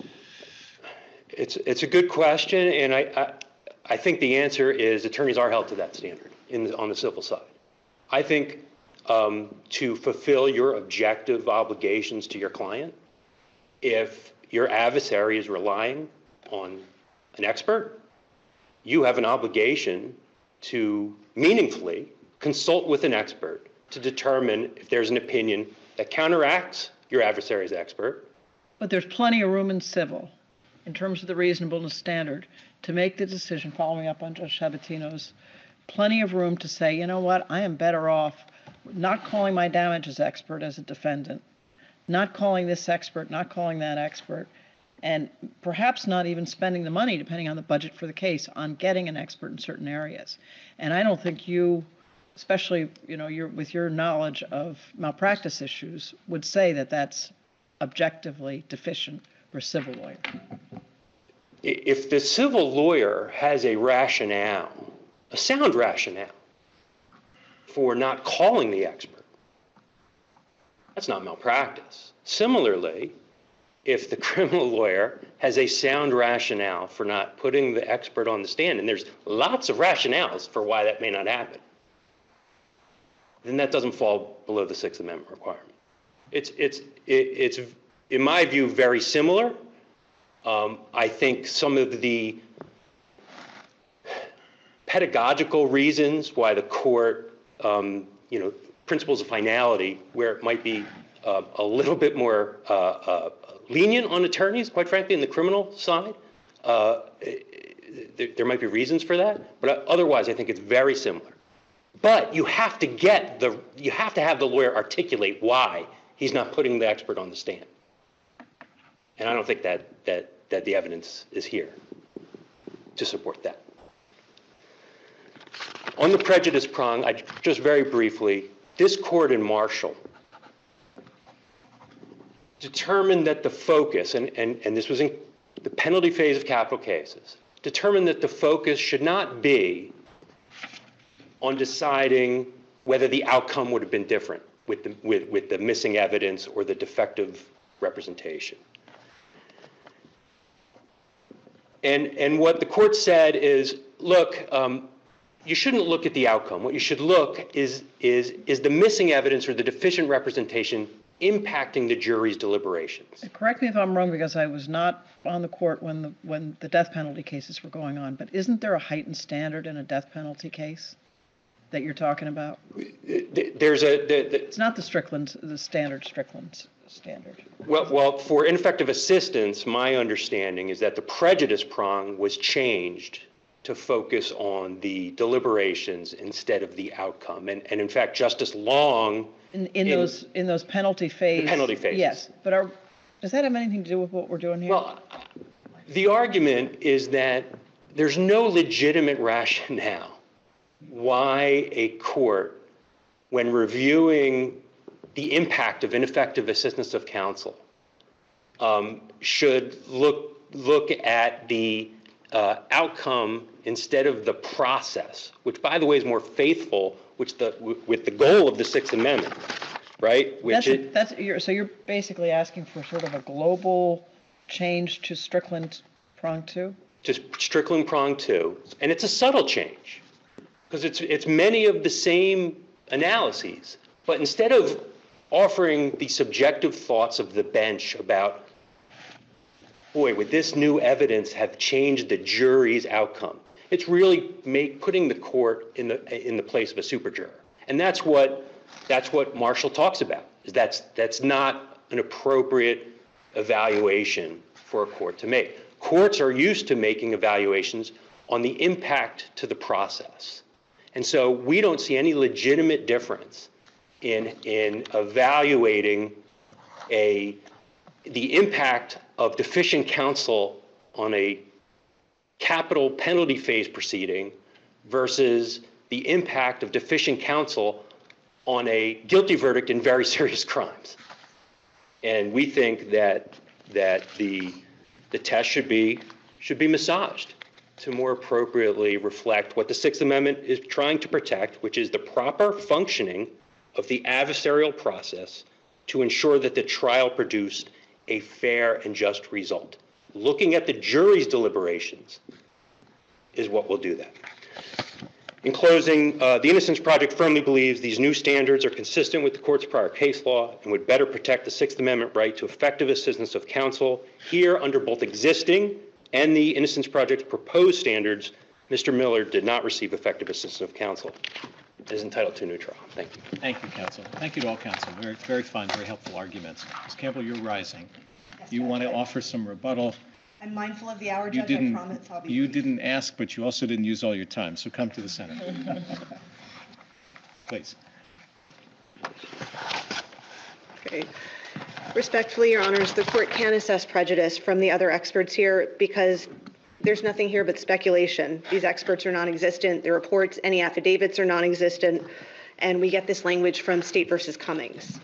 K: It's, it's a good question, and I, I, I think the answer is attorneys are held to that standard in the, on the civil side. I think um, to fulfill your objective obligations to your client, if your adversary is relying on an expert, you have an obligation to meaningfully consult with an expert to determine if there's an opinion that counteracts your adversary's expert.
J: But there's plenty of room in civil, in terms of the reasonableness standard, to make the decision, following up on Judge Sabatino's, plenty of room to say, you know what, I am better off not calling my damages expert as a defendant, not calling this expert, not calling that expert, and perhaps not even spending the money, depending on the budget for the case, on getting an expert in certain areas. And I don't think you, especially, you know, your, with your knowledge of malpractice issues, would say that that's objectively deficient for a civil lawyer.
K: If the civil lawyer has a rationale, a sound rationale, for not calling the expert, that's not malpractice. Similarly, if the criminal lawyer has a sound rationale for not putting the expert on the stand, and there's lots of rationales for why that may not happen, then that doesn't fall below the Sixth Amendment requirement. It's, it's, it, it's in my view, very similar. Um, I think some of the pedagogical reasons why the court, um, you know, principles of finality, where it might be uh, a little bit more uh, uh, lenient on attorneys, quite frankly, in the criminal side. Uh, there, there might be reasons for that, but otherwise I think it's very similar. But you have to get the, you have to have the lawyer articulate why he's not putting the expert on the stand. And I don't think that, that, that the evidence is here to support that. On the prejudice prong, I just very briefly, this court in Marshall determined that the focus, and, and, and this was in the penalty phase of capital cases, determined that the focus should not be on deciding whether the outcome would have been different with the, with, with the missing evidence or the defective representation. And, and what the court said is, look, um, you shouldn't look at the outcome. What you should look is, is, is the missing evidence or the deficient representation impacting the jury's deliberations.
J: Correct me if I'm wrong, because I was not on the court when the, when the death penalty cases were going on, but isn't there a heightened standard in a death penalty case that you're talking about?
K: There's a... The, the,
J: it's not the Strickland, the standard Strickland standard.
K: Well, well, for ineffective assistance, my understanding is that the prejudice prong was changed to focus on the deliberations instead of the outcome. And, and in fact, Justice Long...
J: In, in, in those in those penalty phase...
K: The penalty phases.
J: Yes, but are, does that have anything to do with what we're doing here?
K: Well, the argument is that there's no legitimate rationale why a court, when reviewing the impact of ineffective assistance of counsel, um, should look, look at the uh, outcome instead of the process, which, by the way, is more faithful which the, with the goal of the Sixth Amendment, right? Which
J: that's,
K: it,
J: that's you're, so you're basically asking for sort of a global change to Strickland prong two?
K: To Strickland prong two, and it's a subtle change because it's, it's many of the same analyses, but instead of offering the subjective thoughts of the bench about, boy, would this new evidence have changed the jury's outcome? It's really make, putting the court in the in the place of a superjuror, and that's what that's what Marshall talks about. Is that's that's not an appropriate evaluation for a court to make. Courts are used to making evaluations on the impact to the process. And so we don't see any legitimate difference in, in evaluating a, the impact of deficient counsel on a capital penalty phase proceeding versus the impact of deficient counsel on a guilty verdict in very serious crimes. And we think that, that the, the test should be, should be massaged to more appropriately reflect what the Sixth Amendment is trying to protect, which is the proper functioning of the adversarial process to ensure that the trial produced a fair and just result. Looking at the jury's deliberations is what will do that. In closing, uh, the Innocence Project firmly believes these new standards are consistent with the court's prior case law and would better protect the Sixth Amendment right to effective assistance of counsel. Here, under both existing and the Innocence Project's proposed standards, Mister Miller did not receive effective assistance of counsel and is entitled to a new trial. Thank you.
A: Thank you, counsel. Thank you to all counsel. Very, very fine, very helpful arguments. Miz Campbell, you're rising.
B: Yes,
A: You
B: Judge.
A: want to offer some rebuttal?
B: I'm mindful of the hour,
A: You
B: Judge. I
A: didn't,
B: promise I'll be
A: you
B: brief.
A: didn't ask, but you also didn't use all your time, so come to the center. Please.
B: Okay. Respectfully, Your Honors, the court can assess prejudice from the other experts here because there's nothing here but speculation. These experts are non-existent. The reports, any affidavits are non-existent, and we get this language from State versus Cummings.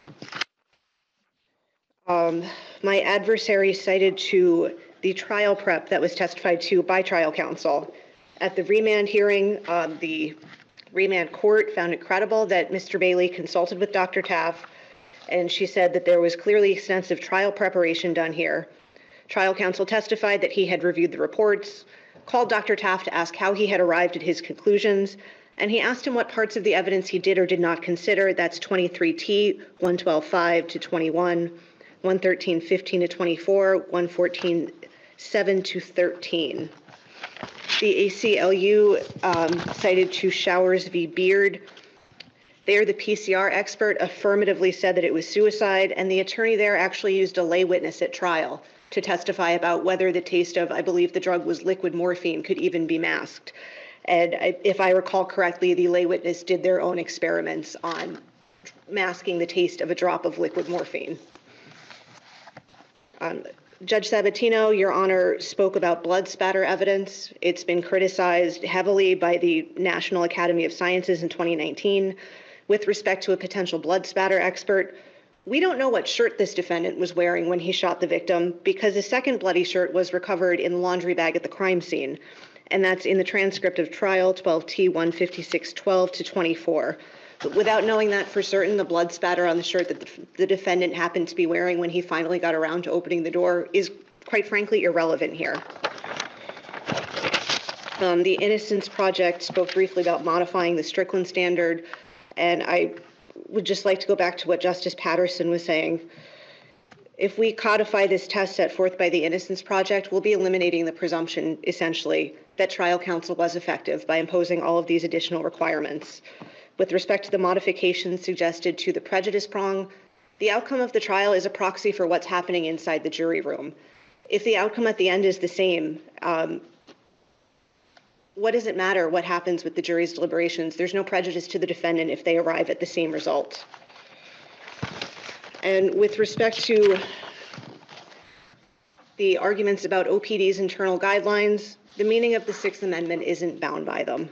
B: Um, my adversary cited to the trial prep that was testified to by trial counsel. At the remand hearing, um, the remand court found it credible that Mister Bailey consulted with Doctor Taff, and she said that there was clearly extensive trial preparation done here. Trial counsel testified that he had reviewed the reports, called Doctor Taff to ask how he had arrived at his conclusions, and he asked him what parts of the evidence he did or did not consider. That's twenty-three T, one twelve five to twenty-one, one thirteen fifteen to twenty-four, one fourteen seven to thirteen. The A C L U um, cited to Showers v. Beard. There, the P C R expert affirmatively said that it was suicide, and the attorney there actually used a lay witness at trial to testify about whether the taste of, I believe the drug was liquid morphine, could even be masked. And I, if I recall correctly, the lay witness did their own experiments on masking the taste of a drop of liquid morphine. Um, Judge Sabatino, Your Honor, spoke about blood spatter evidence. It's been criticized heavily by the National Academy of Sciences in twenty nineteen. With respect to a potential blood spatter expert, we don't know what shirt this defendant was wearing when he shot the victim because a second bloody shirt was recovered in the laundry bag at the crime scene. And that's in the transcript of trial twelve T one fifty-six twelve to twenty-four. But without knowing that for certain, the blood spatter on the shirt that the, the defendant happened to be wearing when he finally got around to opening the door is, quite frankly, irrelevant here. Um, the Innocence Project spoke briefly about modifying the Strickland standard, and I would just like to go back to what Justice Patterson was saying. If we codify this test set forth by the Innocence Project, we'll be eliminating the presumption, essentially, that trial counsel was effective by imposing all of these additional requirements. With respect to the modifications suggested to the prejudice prong, the outcome of the trial is a proxy for what's happening inside the jury room. If the outcome at the end is the same, um, what does it matter what happens with the jury's deliberations? There's no prejudice to the defendant if they arrive at the same result. And with respect to the arguments about O P D's internal guidelines, the meaning of the Sixth Amendment isn't bound by them.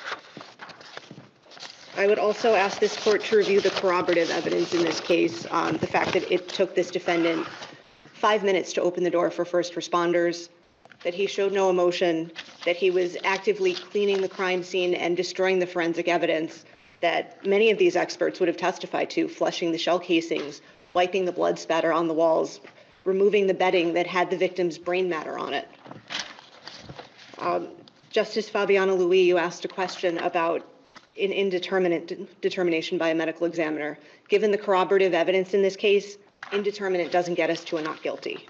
B: I would also ask this court to review the corroborative evidence in this case, um, the fact that it took this defendant five minutes to open the door for first responders, that he showed no emotion, that he was actively cleaning the crime scene and destroying the forensic evidence that many of these experts would have testified to, flushing the shell casings, wiping the blood spatter on the walls, removing the bedding that had the victim's brain matter on it. Um, Justice Fabiana Louis, you asked a question about an indeterminate determination by a medical examiner. Given the corroborative evidence in this case, indeterminate doesn't get us to a not guilty.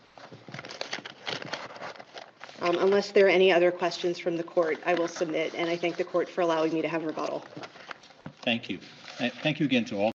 B: Um, unless there are any other questions from the court, I will submit, and I thank the court for allowing me to have rebuttal.
A: Thank you. Uh, Thank you again to all